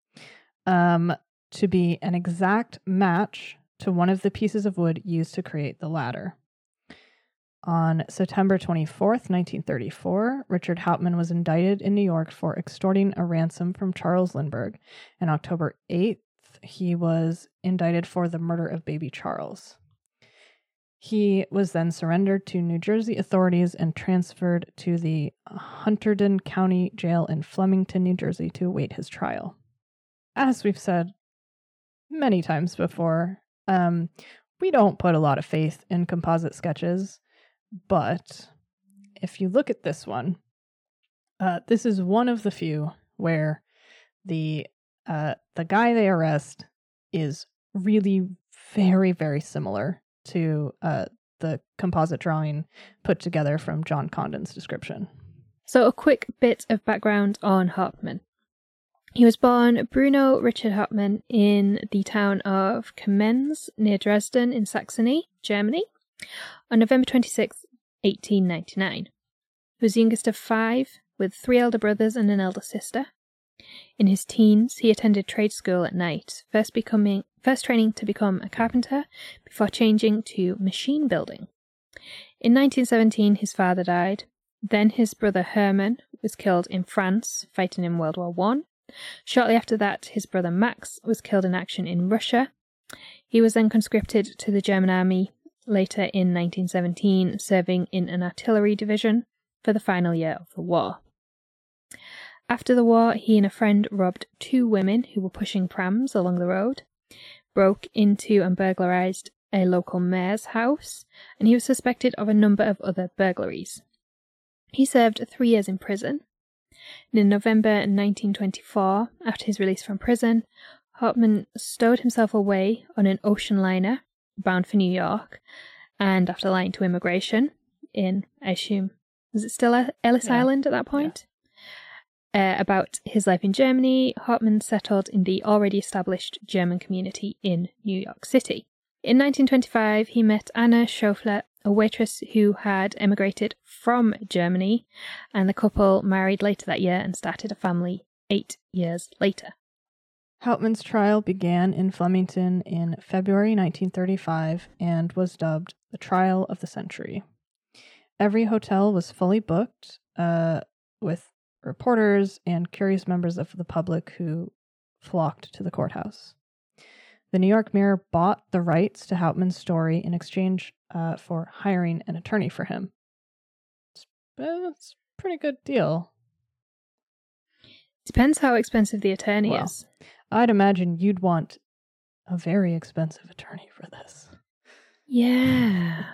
to be an exact match to one of the pieces of wood used to create the ladder. On September 24th, 1934, Richard Hauptmann was indicted in New York for extorting a ransom from Charles Lindbergh. And October 8th, he was indicted for the murder of baby Charles. He was then surrendered to New Jersey authorities and transferred to the Hunterdon County Jail in Flemington, New Jersey to await his trial. As we've said many times before, we don't put a lot of faith in composite sketches, but if you look at this one, this is one of the few where the guy they arrest is really very, very similar to the composite drawing put together from John Condon's description. So a quick bit of background on Hauptmann. He was born Bruno Richard Hauptmann in the town of Kamenz near Dresden in Saxony, Germany, on November 26, 1899. He was the youngest of 5, with 3 elder brothers and an elder sister. In his teens, he attended trade school at night, first training to become a carpenter before changing to machine building. In 1917, his father died. Then his brother Hermann was killed in France, fighting in World War I. Shortly after that, his brother Max was killed in action in Russia. He was then conscripted to the German army later in 1917, serving in an artillery division for the final year of the war. After the war, he and a friend robbed 2 women who were pushing prams along the road, broke into and burglarized a local mayor's house, and he was suspected of a number of other burglaries. He served 3 years in prison. And in November 1924, after his release from prison, Hauptmann stowed himself away on an ocean liner bound for New York, and after lying to immigration in, I assume, was it still Ellis Island at that point? About his life in Germany, Hauptmann settled in the already established German community in New York City. In 1925, he met Anna Schofler, a waitress who had emigrated from Germany, and the couple married later that year and started a family 8 years later. Hauptmann's trial began in Flemington in February 1935 and was dubbed the Trial of the Century. Every hotel was fully booked, with reporters and curious members of the public who flocked to the courthouse. The New York Mirror bought the rights to Hauptmann's story in exchange for hiring an attorney for him. It's a pretty good deal. Depends how expensive the attorney is. I'd imagine you'd want a very expensive attorney for this. Yeah.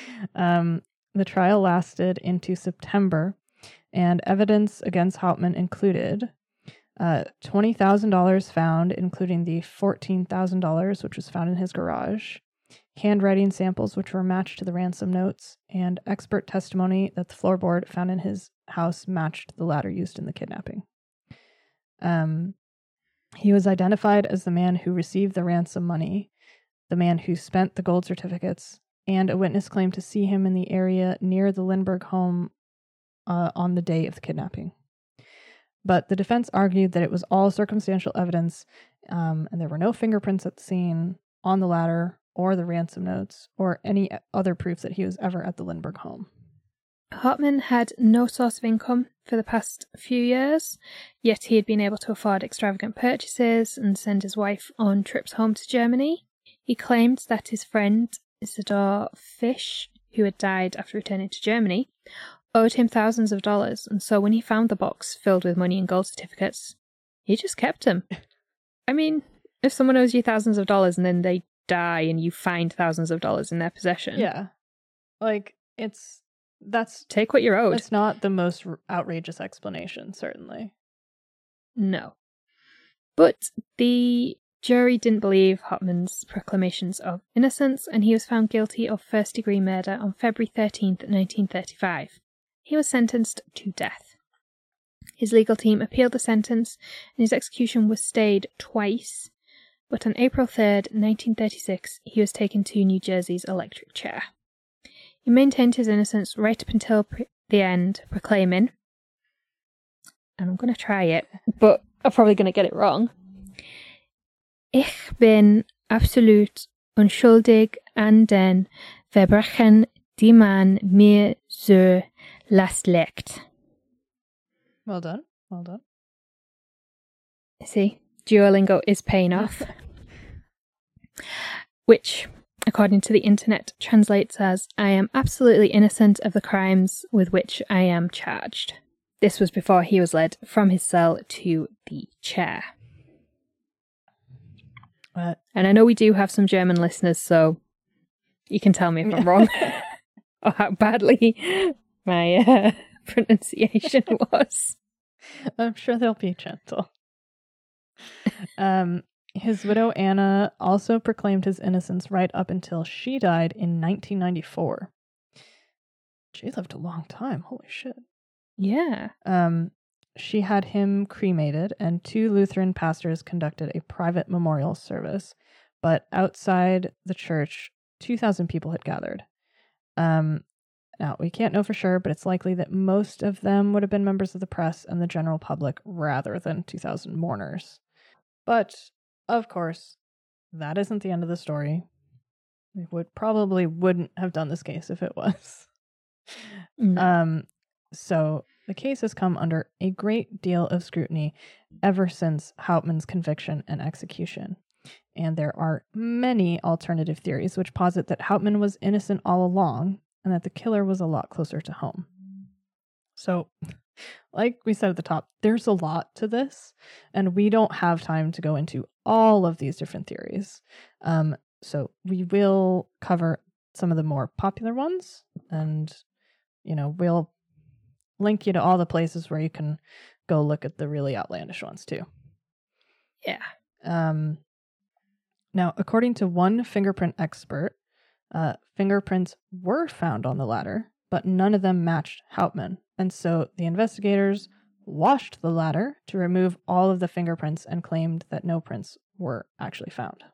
The trial lasted into September, and evidence against Hauptmann included $20,000 found, including the $14,000 which was found in his garage, handwriting samples which were matched to the ransom notes, and expert testimony that the floorboard found in his house matched the ladder used in the kidnapping. He was identified as the man who received the ransom money, the man who spent the gold certificates, and a witness claimed to see him in the area near the Lindbergh home on the day of the kidnapping. But the defense argued that it was all circumstantial evidence, and there were no fingerprints at the scene, on the ladder, or the ransom notes, or any other proof that he was ever at the Lindbergh home. Hauptmann had no source of income for the past few years, yet he had been able to afford extravagant purchases and send his wife on trips home to Germany. He claimed that his friend Isidor Fisch, who had died after returning to Germany, owed him thousands of dollars, and so when he found the box filled with money and gold certificates, he just kept them. I mean, if someone owes you thousands of dollars and then they die and you find thousands of dollars in their possession. Yeah. Like, that's... Take what you're owed. It's not the most outrageous explanation, certainly. No. But the jury didn't believe Hauptmann's proclamations of innocence, and he was found guilty of first-degree murder on February 13th, 1935. He was sentenced to death. His legal team appealed the sentence, and his execution was stayed twice, but on April 3rd, 1936, he was taken to New Jersey's electric chair. He maintained his innocence right up until the end, proclaiming, and I'm going to try it, but I'm probably going to get it wrong. Ich bin absolut unschuldig an den Verbrechen die man mir so lastlegt. Well done. Well done. See, Duolingo is paying off. Which, according to the internet, translates as, I am absolutely innocent of the crimes with which I am charged. This was before he was led from his cell to the chair. And I know we do have some German listeners, so you can tell me if I'm wrong or how badly my pronunciation was. I'm sure they'll be gentle. His widow Anna also proclaimed his innocence right up until she died in 1994. She lived a long time. Holy shit. Yeah. She had him cremated, and 2 Lutheran pastors conducted a private memorial service. But outside the church, 2,000 people had gathered. Now, we can't know for sure, but it's likely that most of them would have been members of the press and the general public rather than 2,000 mourners. But, of course, that isn't the end of the story. We wouldn't have done this case if it was. No. So the case has come under a great deal of scrutiny ever since Hauptmann's conviction and execution. And there are many alternative theories which posit that Hauptmann was innocent all along and that the killer was a lot closer to home. So, like we said at the top, there's a lot to this, and we don't have time to go into all of these different theories. So we will cover some of the more popular ones, and, we'll link you to all the places where you can go look at the really outlandish ones too. Yeah. Now, according to one fingerprint expert, fingerprints were found on the ladder, but none of them matched Hauptmann. And so the investigators washed the ladder to remove all of the fingerprints and claimed that no prints were actually found.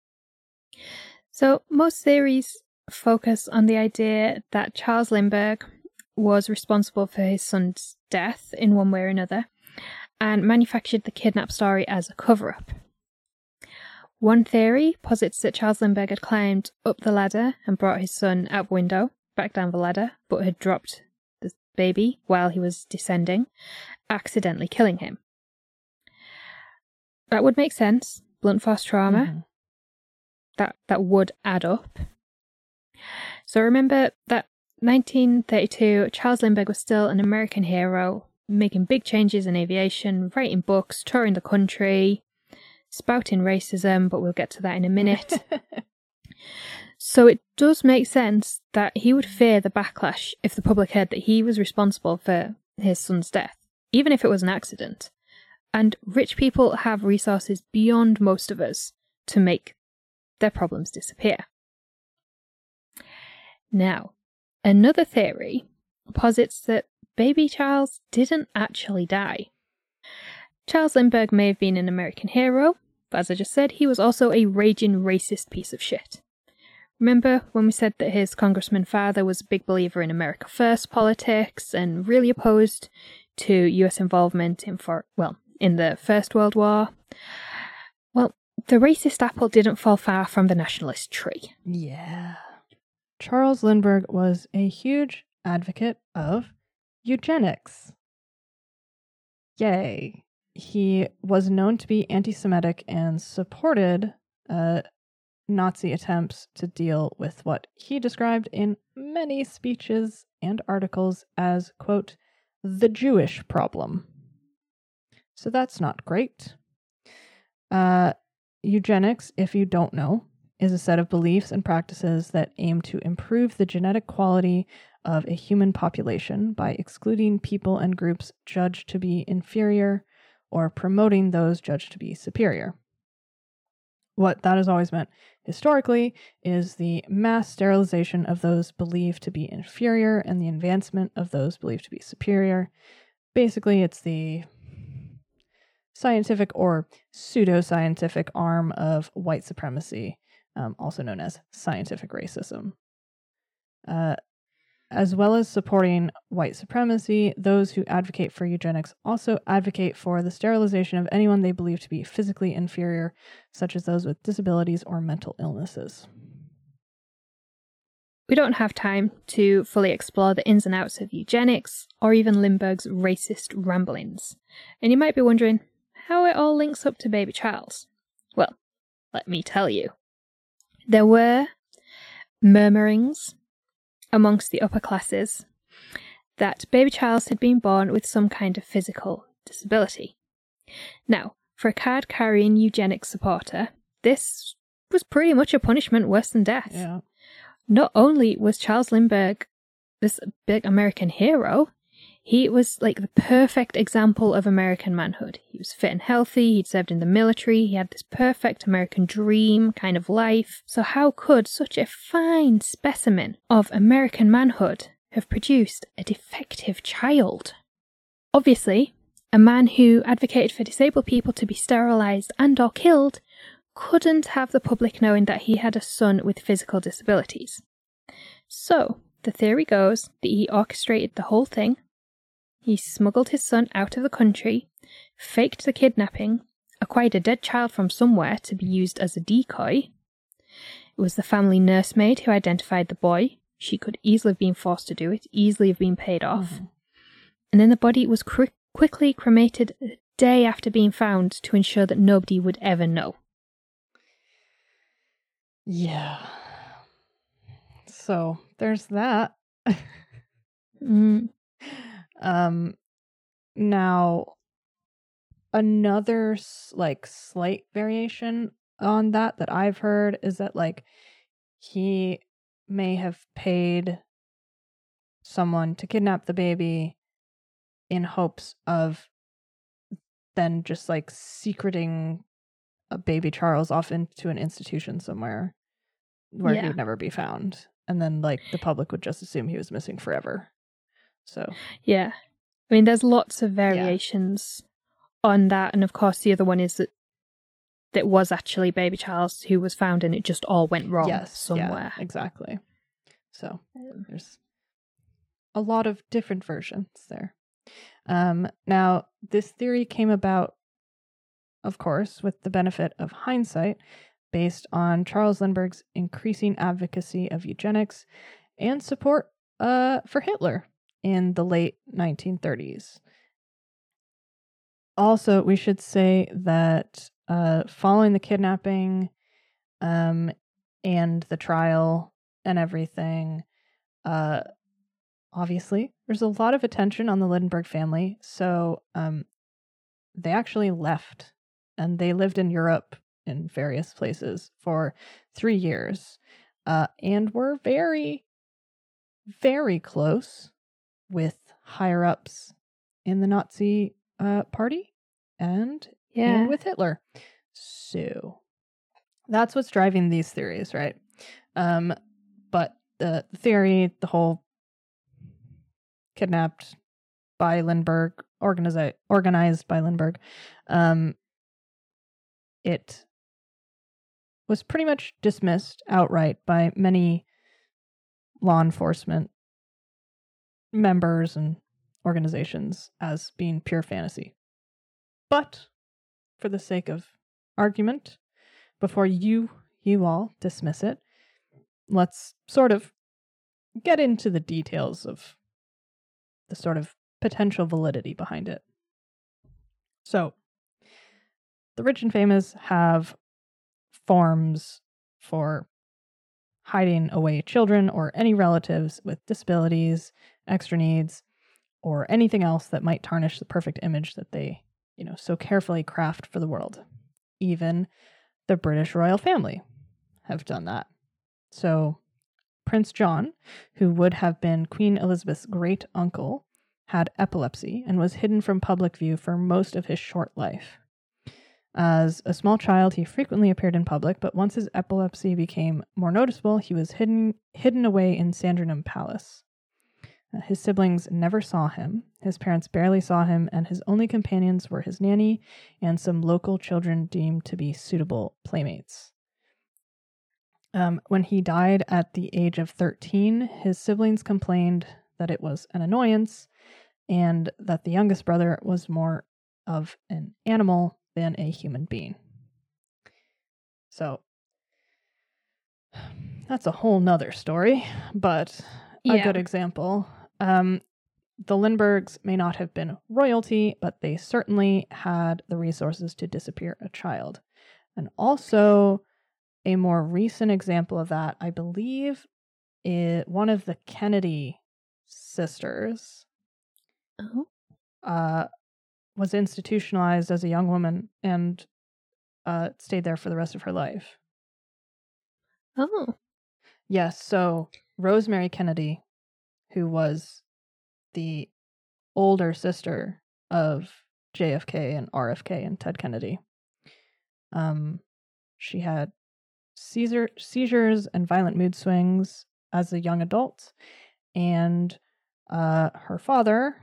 So most theories focus on the idea that Charles Lindbergh was responsible for his son's death in one way or another and manufactured the kidnap story as a cover-up. One theory posits that Charles Lindbergh had climbed up the ladder and brought his son out the window, back down the ladder, but had dropped the baby while he was descending, accidentally killing him. That would make sense. Blunt force trauma. Mm-hmm. That would add up. So remember that 1932, Charles Lindbergh was still an American hero, making big changes in aviation, writing books, touring the country, spouting racism, but we'll get to that in a minute. So it does make sense that he would fear the backlash if the public heard that he was responsible for his son's death, even if it was an accident. And rich people have resources beyond most of us to make their problems disappear. Now, another theory posits that baby Charles didn't actually die. Charles Lindbergh may have been an American hero, but as I just said, he was also a raging racist piece of shit. Remember when we said that his congressman father was a big believer in America First politics and really opposed to US involvement in the First World War? Well, the racist apple didn't fall far from the nationalist tree. Yeah. Charles Lindbergh was a huge advocate of eugenics. Yay. He was known to be anti-Semitic and supported Nazi attempts to deal with what he described in many speeches and articles as, quote, the Jewish problem. So that's not great. Eugenics, if you don't know, is a set of beliefs and practices that aim to improve the genetic quality of a human population by excluding people and groups judged to be inferior or promoting those judged to be superior. What that has always meant historically is the mass sterilization of those believed to be inferior and the advancement of those believed to be superior. Basically, it's the scientific or pseudoscientific arm of white supremacy, also known as scientific racism. As well as supporting white supremacy, those who advocate for eugenics also advocate for the sterilization of anyone they believe to be physically inferior, such as those with disabilities or mental illnesses. we don't have time to fully explore the ins and outs of eugenics or even Lindbergh's racist ramblings. And you might be wondering how it all links up to baby Charles. Well, let me tell you. There were murmurings amongst the upper classes that baby Charles had been born with some kind of physical disability. Now, for a card-carrying eugenics supporter, this was pretty much a punishment worse than death. Yeah. Not only was Charles Lindbergh this big American hero, he was like the perfect example of American manhood. He was fit and healthy, he'd served in the military, he had this perfect American dream kind of life. So how could such a fine specimen of American manhood have produced a defective child? Obviously, a man who advocated for disabled people to be sterilised and or killed couldn't have the public knowing that he had a son with physical disabilities. So, the theory goes that he orchestrated the whole thing. He smuggled his son out of the country, faked the kidnapping, acquired a dead child from somewhere to be used as a decoy. It was the family nursemaid who identified the boy. She could easily have been forced to do it, easily have been paid off. Mm-hmm. And then the body was quickly cremated a day after being found to ensure that nobody would ever know. Yeah. So there's that. Now another slight variation on that I've heard is that he may have paid someone to kidnap the baby in hopes of then just secreting a baby Charles off into an institution somewhere where he would never be found. And then the public would just assume he was missing forever. So yeah. I mean, there's lots of variations on that. And of course, the other one is that was actually baby Charles who was found and it just all went wrong somewhere. Yeah, exactly. So there's a lot of different versions there. Now, this theory came about, of course, with the benefit of hindsight, based on Charles Lindbergh's increasing advocacy of eugenics and support for Hitler in the late 1930s. Also, we should say that following the kidnapping and the trial and everything, obviously, there's a lot of attention on the Lindbergh family. So they actually left and they lived in Europe in various places for 3 years and were very, very close with higher ups in the Nazi party and with Hitler. So that's what's driving these theories, right? But the theory, the whole kidnapped by Lindbergh, organized by Lindbergh, it was pretty much dismissed outright by many law enforcement members and organizations as being pure fantasy. But for the sake of argument, before you all dismiss it, let's sort of get into the details of the sort of potential validity behind it. So, the rich and famous have forms for hiding away children or any relatives with disabilities, extra needs, or anything else that might tarnish the perfect image that they, so carefully craft for the world. Even the British royal family have done that. So, Prince John, who would have been Queen Elizabeth's great uncle, had epilepsy and was hidden from public view for most of his short life. As a small child, he frequently appeared in public, but once his epilepsy became more noticeable, he was hidden away in Sandringham Palace. His siblings never saw him, his parents barely saw him, and his only companions were his nanny and some local children deemed to be suitable playmates. When he died at the age of 13, his siblings complained that it was an annoyance and that the youngest brother was more of an animal than a human being. So, that's a whole nother story, but a good example. The Lindberghs may not have been royalty, but they certainly had the resources to disappear a child. And also, a more recent example of that, I believe, is one of the Kennedy sisters was institutionalized as a young woman and stayed there for the rest of her life. Oh. Yes, so Rosemary Kennedy, who was the older sister of JFK and RFK and Ted Kennedy. She had seizures and violent mood swings as a young adult, and her father,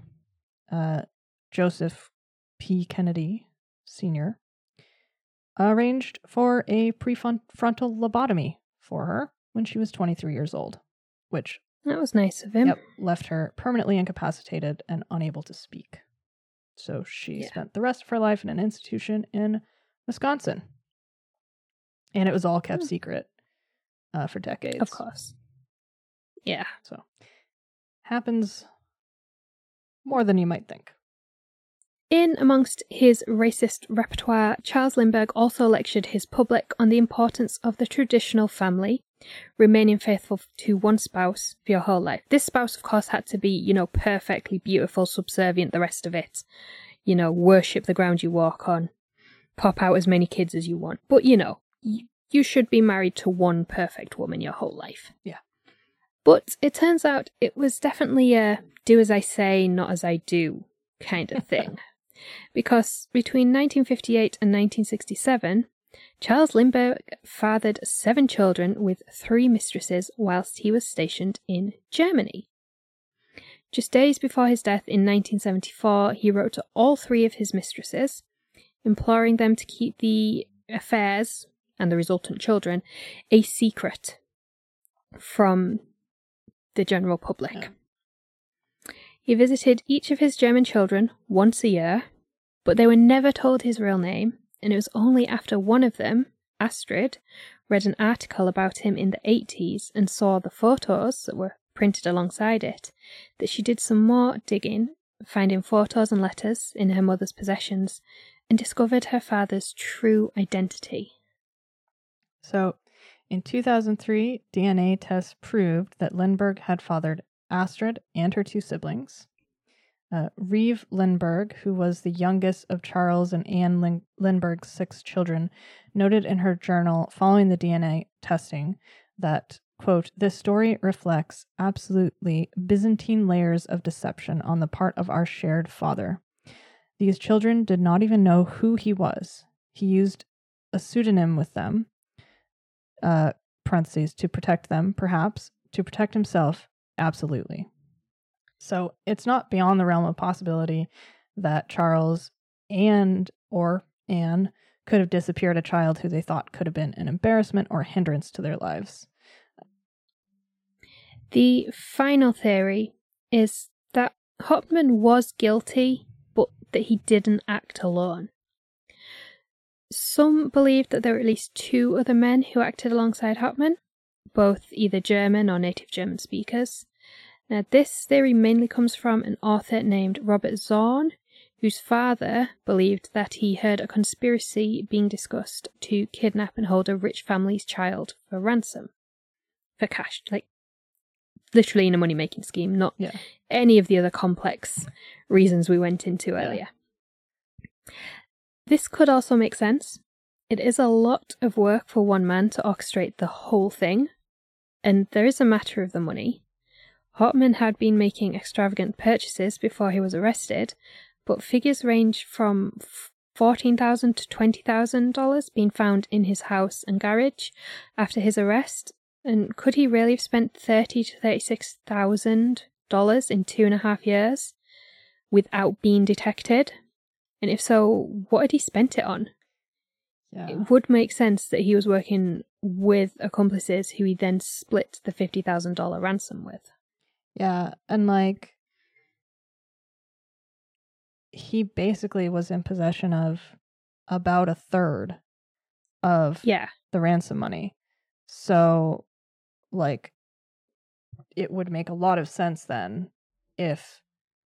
Joseph P. Kennedy Sr., arranged for a prefrontal lobotomy for her when she was 23 years old, which that was nice of him. Left her permanently incapacitated and unable to speak. So she spent the rest of her life in an institution in Wisconsin. And it was all kept secret for decades. Of course. Yeah. So happens more than you might think. In amongst his racist repertoire, Charles Lindbergh also lectured his public on the importance of the traditional family, remaining faithful to one spouse for your whole life. This spouse, of course, had to be, perfectly beautiful, subservient, the rest of it. Worship the ground you walk on, pop out as many kids as you want. But, you should be married to one perfect woman your whole life. Yeah. But it turns out it was definitely a do as I say, not as I do kind of thing. Because between 1958 and 1967, Charles Lindbergh fathered 7 children with 3 mistresses whilst he was stationed in Germany. Just days before his death in 1974, he wrote to all 3 of his mistresses, imploring them to keep the affairs and the resultant children a secret from the general public. Yeah. He visited each of his German children once a year, but they were never told his real name, and it was only after one of them, Astrid, read an article about him in the 80s and saw the photos that were printed alongside it, that she did some more digging, finding photos and letters in her mother's possessions, and discovered her father's true identity. So, in 2003, DNA tests proved that Lindbergh had fathered Astrid and her 2 siblings. Reeve Lindbergh, who was the youngest of Charles and Anne Lindbergh's 6 children, noted in her journal following the DNA testing that, quote, "This story reflects absolutely Byzantine layers of deception on the part of our shared father. These children did not even know who he was. He used a pseudonym with them, parentheses, to protect them, perhaps, to protect himself, absolutely." So it's not beyond the realm of possibility that Charles and or Anne could have disappeared a child who they thought could have been an embarrassment or a hindrance to their lives. The final theory is that Hauptmann was guilty, but that he didn't act alone. Some believe that there were at least 2 other men who acted alongside Hauptmann, both either German or native German speakers. Now, this theory mainly comes from an author named Robert Zorn, whose father believed that he heard a conspiracy being discussed to kidnap and hold a rich family's child for ransom. For cash, like literally in a money-making scheme, not any of the other complex reasons we went into earlier. This could also make sense. It is a lot of work for one man to orchestrate the whole thing, and there is a matter of the money. Hauptmann had been making extravagant purchases before he was arrested, but figures range from $14,000 to $20,000 being found in his house and garage after his arrest. And could he really have spent $30,000 to $36,000 in 2.5 years without being detected? And if so, what had he spent it on? Yeah. It would make sense that he was working with accomplices who he then split the $50,000 ransom with. Yeah, and he basically was in possession of about 1/3 of the ransom money. So like, it would make a lot of sense then if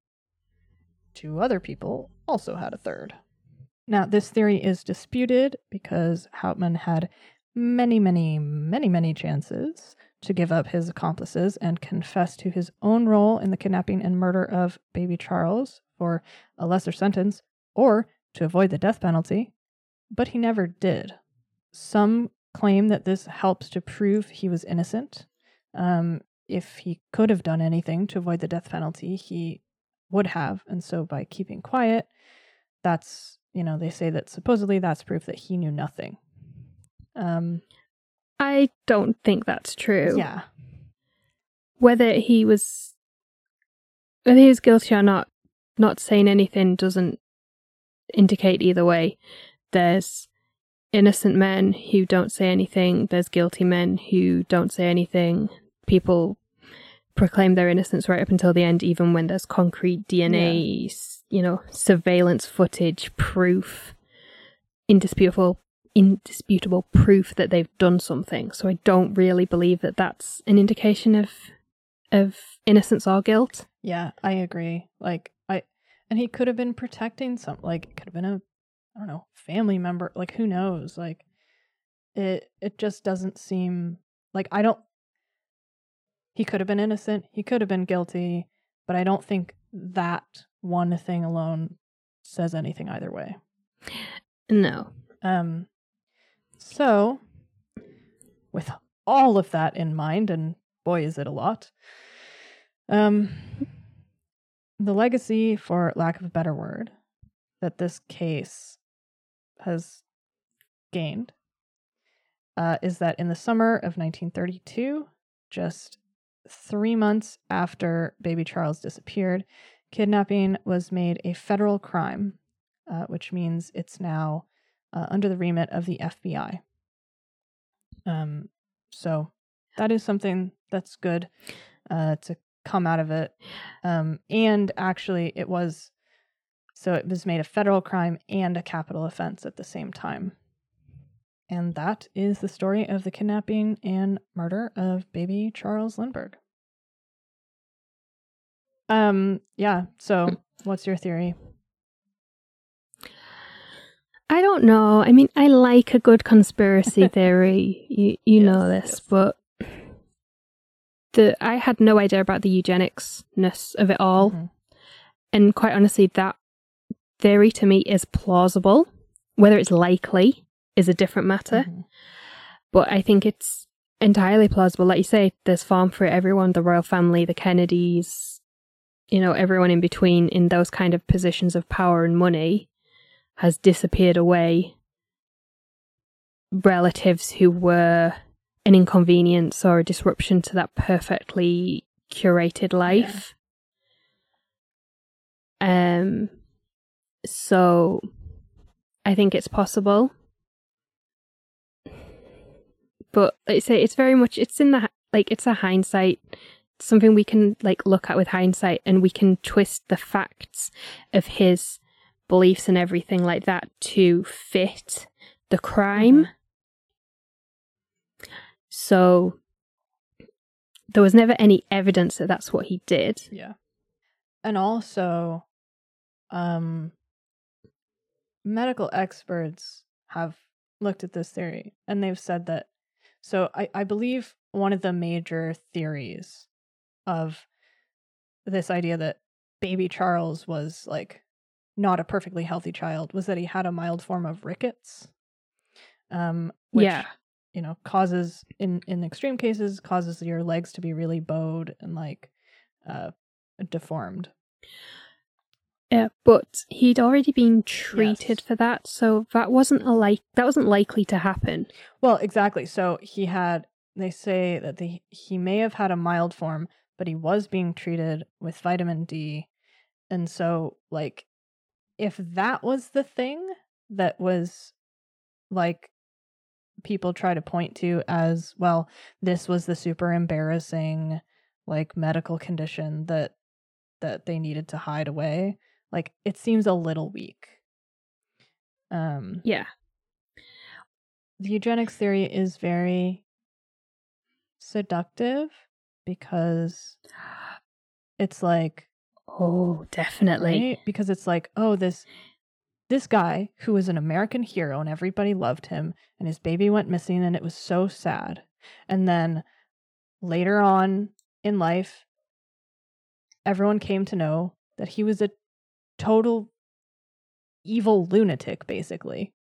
2 other people also had a third. Now, this theory is disputed because Hauptmann had many chances to give up his accomplices and confess to his own role in the kidnapping and murder of baby Charles for a lesser sentence or to avoid the death penalty, but he never did. Some claim that this helps to prove he was innocent. If he could have done anything to avoid the death penalty, he would have. And so by keeping quiet, that's, they say that supposedly that's proof that he knew nothing. I don't think that's true. Yeah. Whether he was guilty or not saying anything doesn't indicate either way. There's innocent men who don't say anything. There's guilty men who don't say anything. People proclaim their innocence right up until the end, even when there's concrete DNA, surveillance footage, proof, indisputable proof that they've done something. So I don't really believe that that's an indication of innocence or guilt. Yeah, I agree. And he could have been protecting it could have been a, I don't know, family member. Like, who knows? Like, it just doesn't seem like he could have been innocent. He could have been guilty, but I don't think that one thing alone says anything either way. No. So, with all of that in mind, and boy, is it a lot, the legacy, for lack of a better word, that this case has gained is that in the summer of 1932, just 3 months after baby Charles disappeared, kidnapping was made a federal crime, which means it's now under the remit of the FBI. So that is something that's good to come out of it. And actually it was made a federal crime and a capital offense at the same time. And that is the story of the kidnapping and murder of baby Charles Lindbergh. Yeah, so what's your theory? I don't know. I mean, I like a good conspiracy theory. You Yes, know this, yes. but I had no idea about the eugenics-ness of it all. Mm-hmm. And quite honestly, that theory to me is plausible. Whether it's likely is a different matter. Mm-hmm. But I think it's entirely plausible. Like you say, there's farm for everyone, the royal family, the Kennedys, everyone in between in those kind of positions of power and money has disappeared away. Relatives who were an inconvenience or a disruption to that perfectly curated life. Yeah. So I think it's possible. But like I say, it's very much, it's in the, it's a hindsight, something we can look at with hindsight, and we can twist the facts of his beliefs and everything like that to fit the crime. Mm-hmm. So there was never any evidence that that's what he did. Yeah. And also, medical experts have looked at this theory and they've said that, so I believe one of the major theories of this idea that baby Charles was not a perfectly healthy child was that he had a mild form of rickets. Which, causes, in extreme cases, causes your legs to be really bowed and deformed. Yeah, but he'd already been treated for that, so that wasn't likely to happen. Well, exactly. So they say that he may have had a mild form, but he was being treated with vitamin D. And so, if that was the thing that was, people try to point to as, well, this was the super embarrassing, medical condition that they needed to hide away, it seems a little weak. Yeah. The eugenics theory is very seductive because it's like, Oh, definitely. right? Because it's like, oh, this guy who was an American hero and everybody loved him, and his baby went missing, and it was so sad. And then later on in life, everyone came to know that he was a total evil lunatic, basically.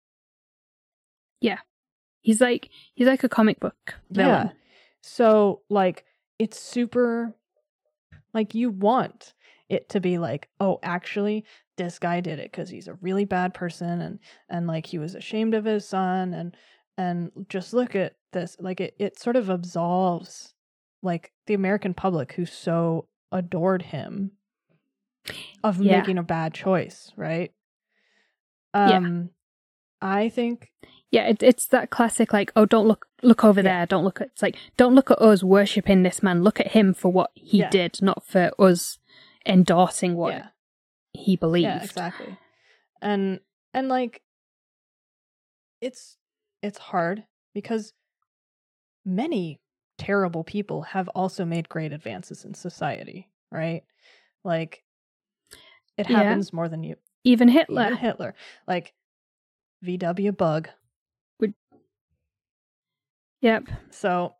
He's like a comic book villain. Yeah. So, like, it's super, like, you want it to be like, oh, actually, this guy did it because he's a really bad person, and like, he was ashamed of his son, and just look at this. Like, it sort of absolves, like, the American public who so adored him of Yeah. making a bad choice, right? Yeah. I think, Yeah, it's that classic, like, oh, don't look over Yeah. there. Don't look at, it's like, don't look at us worshipping this man. Look at him for what he Yeah. did, not for us endorsing what yeah. he believed. Yeah, exactly. And like, it's hard because many terrible people have also made great advances in society, right? Like, it Yeah. happens more than you. Even Hitler. Even Hitler. Like, VW Bug. Yep. So,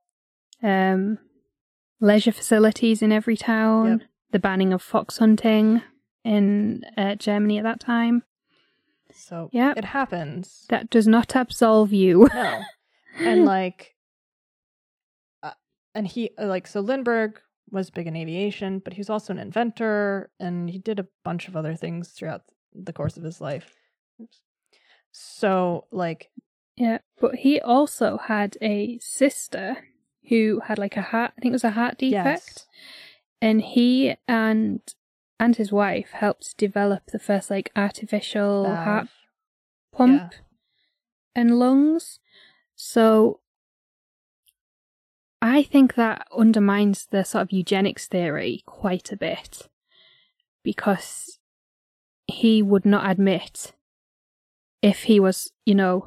Leisure facilities in every town. Yep. The banning of fox hunting in Germany at that time. so Yep. it happens. That does not absolve you. No. And like, and he, like, so Lindbergh was big in aviation, but he was also an inventor, and he did a bunch of other things throughout the course of his life. Oops. So, like, Yeah, but he also had a sister who had like a heart, I think it was a heart defect. yes. And he and his wife helped develop the first like artificial Valve. heart pump and lungs. So I think that undermines the sort of eugenics theory quite a bit, because he would not admit, if he was, you know,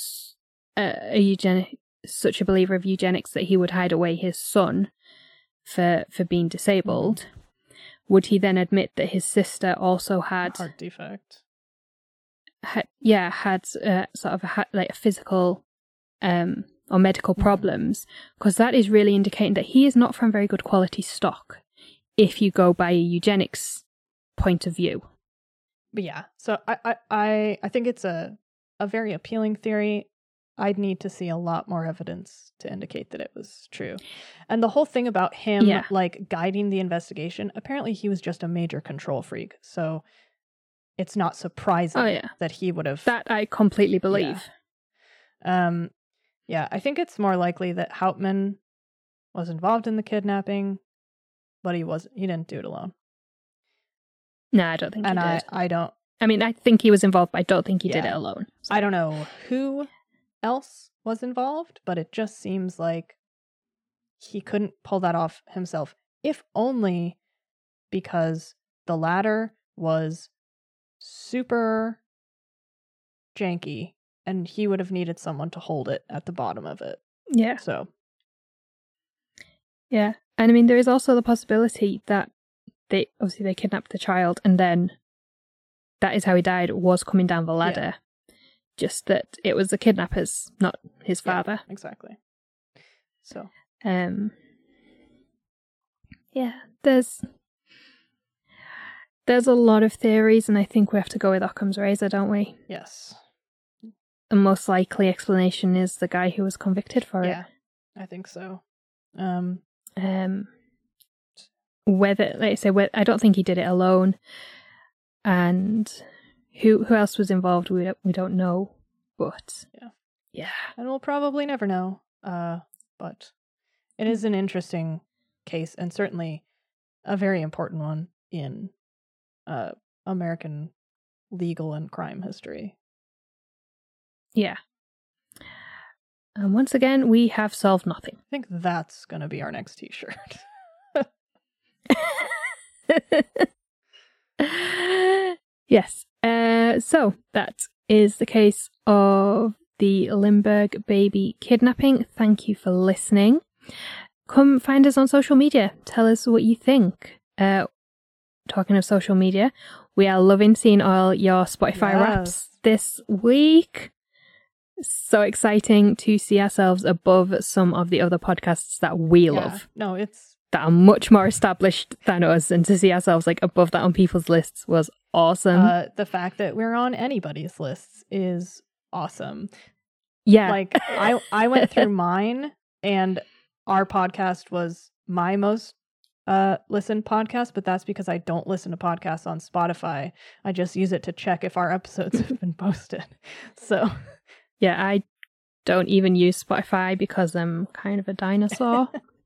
such a believer of eugenics, that he would hide away his son for being disabled. Would he then admit that his sister also had Heart defect. had sort of a physical or medical problems? Because that is really indicating that he is not from very good quality stock, if you go by a eugenics point of view. But yeah, so I think it's a very appealing theory. I'd need to see a lot more evidence to indicate that it was true. And the whole thing about him, Yeah. like, guiding the investigation, apparently he was just a major control freak. So it's not surprising Oh, yeah. that he would have. That I completely believe. Yeah, I think it's more likely that Hauptmann was involved in the kidnapping, but he didn't do it alone. No, I don't think And he did. I don't. I mean, I think he was involved, but I don't think he did Yeah. it alone. So. I don't know who else was involved, but it just seems like he couldn't pull that off himself, if only because the ladder was super janky and he would have needed someone to hold it at the bottom of it. Yeah. So, Yeah. And I mean, there is also the possibility that they kidnapped the child, and then that is how he died, was coming down the ladder. Just that it was the kidnappers, not his father. yeah, exactly. So, yeah, there's a lot of theories, and I think we have to go with Occam's razor, don't we? yes. The most likely explanation is the guy who was convicted for Yeah, I think so. it. Whether, like I say, I don't think he did it alone, and who else was involved, we don't know, but yeah. And we'll probably never know. But it is an interesting case, and certainly a very important one in American legal and crime history. Yeah. And once again, we have solved nothing. I think that's going to be our next t-shirt. Yes. So that is the case of the Lindbergh baby kidnapping. Thank you for listening. come find us on social media. Tell us what you think. Talking of social media, we are loving seeing all your Spotify wraps this week. So exciting to see ourselves above some of the other podcasts that we love. No, it's that are much more established than us, and to see ourselves like above that on people's lists was awesome. The fact that we're on anybody's lists is awesome. Yeah. Like I went through mine, and our podcast was my most listened podcast, but that's because I don't listen to podcasts on Spotify. I just use it to check if our episodes have been posted. So yeah, I don't even use Spotify because I'm kind of a dinosaur.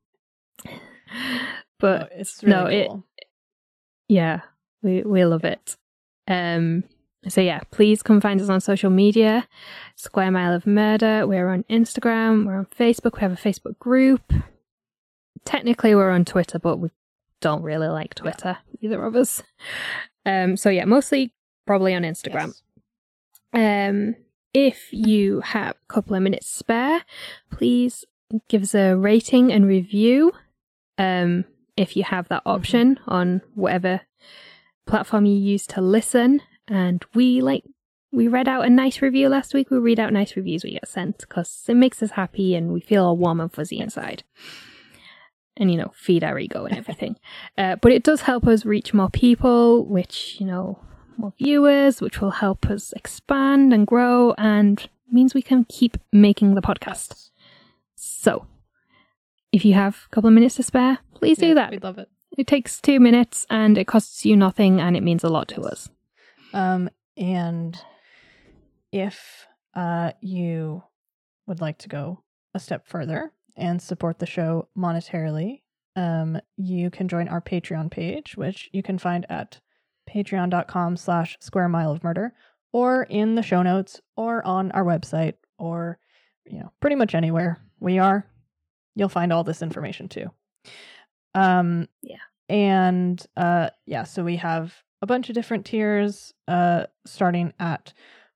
But no, it's really cool. Yeah, we love it. So yeah, please come find us on social media. Square Mile of Murder. We're on Instagram. We're on Facebook. We have a Facebook group. Technically, we're on Twitter, but we don't really like Twitter, either of us. So yeah, mostly probably on Instagram. Yes. If you have a couple of minutes spare, please give us a rating and review. If you have that option on whatever platform you use to listen. And we read out a nice review last week. We read out nice reviews we get sent because it makes us happy and we feel all warm and fuzzy inside. And, feed our ego and everything. But it does help us reach more people, which, more viewers, which will help us expand and grow and means we can keep making the podcast. So, if you have a couple of minutes to spare, please do that. We'd love it. It takes 2 minutes and it costs you nothing and it means a lot to us. And if you would like to go a step further and support the show monetarily, you can join our Patreon page, which you can find at patreon.com/Square Mile of Murder, or in the show notes, or on our website, or pretty much anywhere we are, you'll find all this information too. So we have a bunch of different tiers, starting at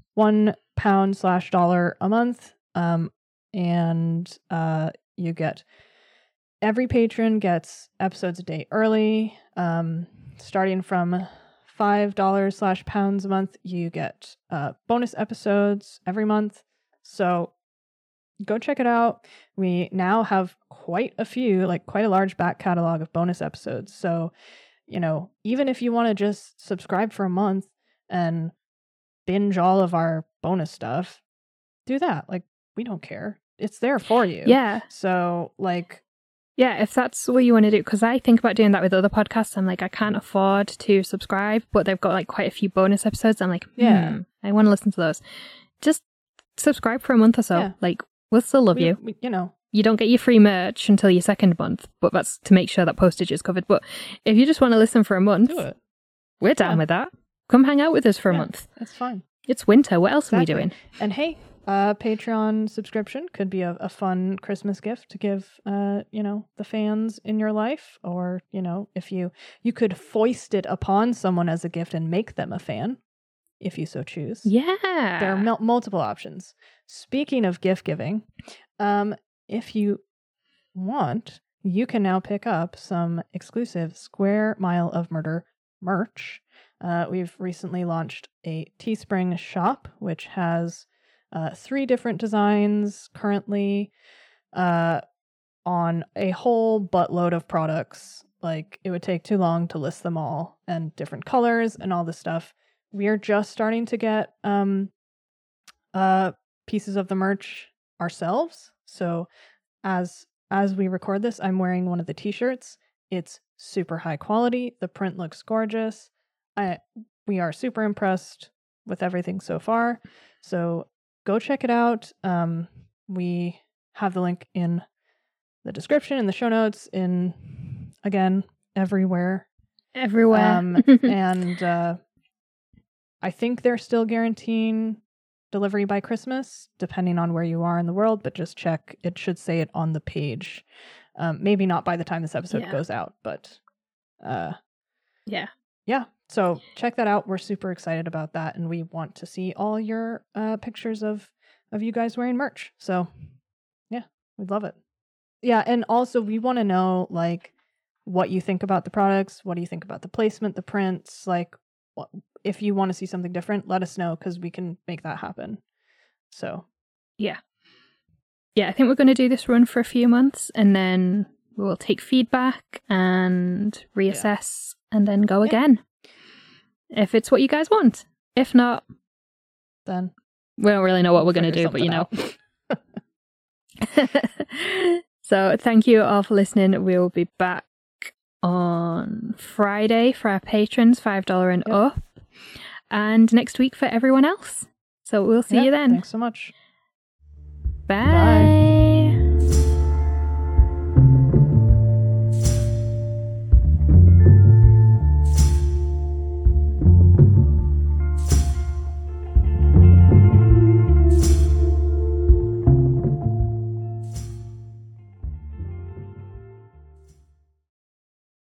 £1/$1 a month, and you get, every patron gets episodes a day early. Starting from $5/$1 a month, you get bonus episodes every month. So go check it out. We now have quite a large back catalog of bonus episodes. So, even if you want to just subscribe for a month and binge all of our bonus stuff, do that. We don't care. It's there for you. Yeah. So, yeah, if that's what you want to do, because I think about doing that with other podcasts. I'm like, I can't afford to subscribe, but they've got quite a few bonus episodes. I'm like, I want to listen to those. Just subscribe for a month or so. Yeah. We'll still love you. You don't get your free merch until your second month, but that's to make sure that postage is covered. But if you just want to listen for a month, do it. We're down with that. Come hang out with us for a month. That's fine. It's winter. What else are we doing? And hey, Patreon subscription could be a fun Christmas gift to give, the fans in your life, or, if you could foist it upon someone as a gift and make them a fan, if you so choose. Yeah. There are multiple options. Speaking of gift giving, if you want, you can now pick up some exclusive Square Mile of Murder merch. We've recently launched a Teespring shop, which has 3 different designs currently on a whole buttload of products. It would take too long to list them all, and different colors and all this stuff. We are just starting to get pieces of the merch ourselves. So as we record this, I'm wearing one of the t-shirts. It's super high quality. The print looks gorgeous. We are super impressed with everything so far. So go check it out. We have the link in the description, in the show notes, everywhere. And I think they're still guaranteeing delivery by Christmas, depending on where you are in the world, but just check. It should say it on the page. Maybe not by the time this episode goes out, but yeah. So check that out. We're super excited about that, and we want to see all your pictures of you guys wearing merch. So yeah, we'd love it. Yeah, and also we want to know like what you think about the products, what do you think about the placement, the prints, like if you want to see something different, let us know because we can make that happen. So yeah, I think we're going to do this run for a few months and then we'll take feedback and reassess and then go again if it's what you guys want. If not, then we don't really know what we're going to do, but you know. So thank you all for listening. We'll be back on Friday for our patrons, $5 and up, and next week for everyone else. So we'll see you then. Thanks so much. Bye.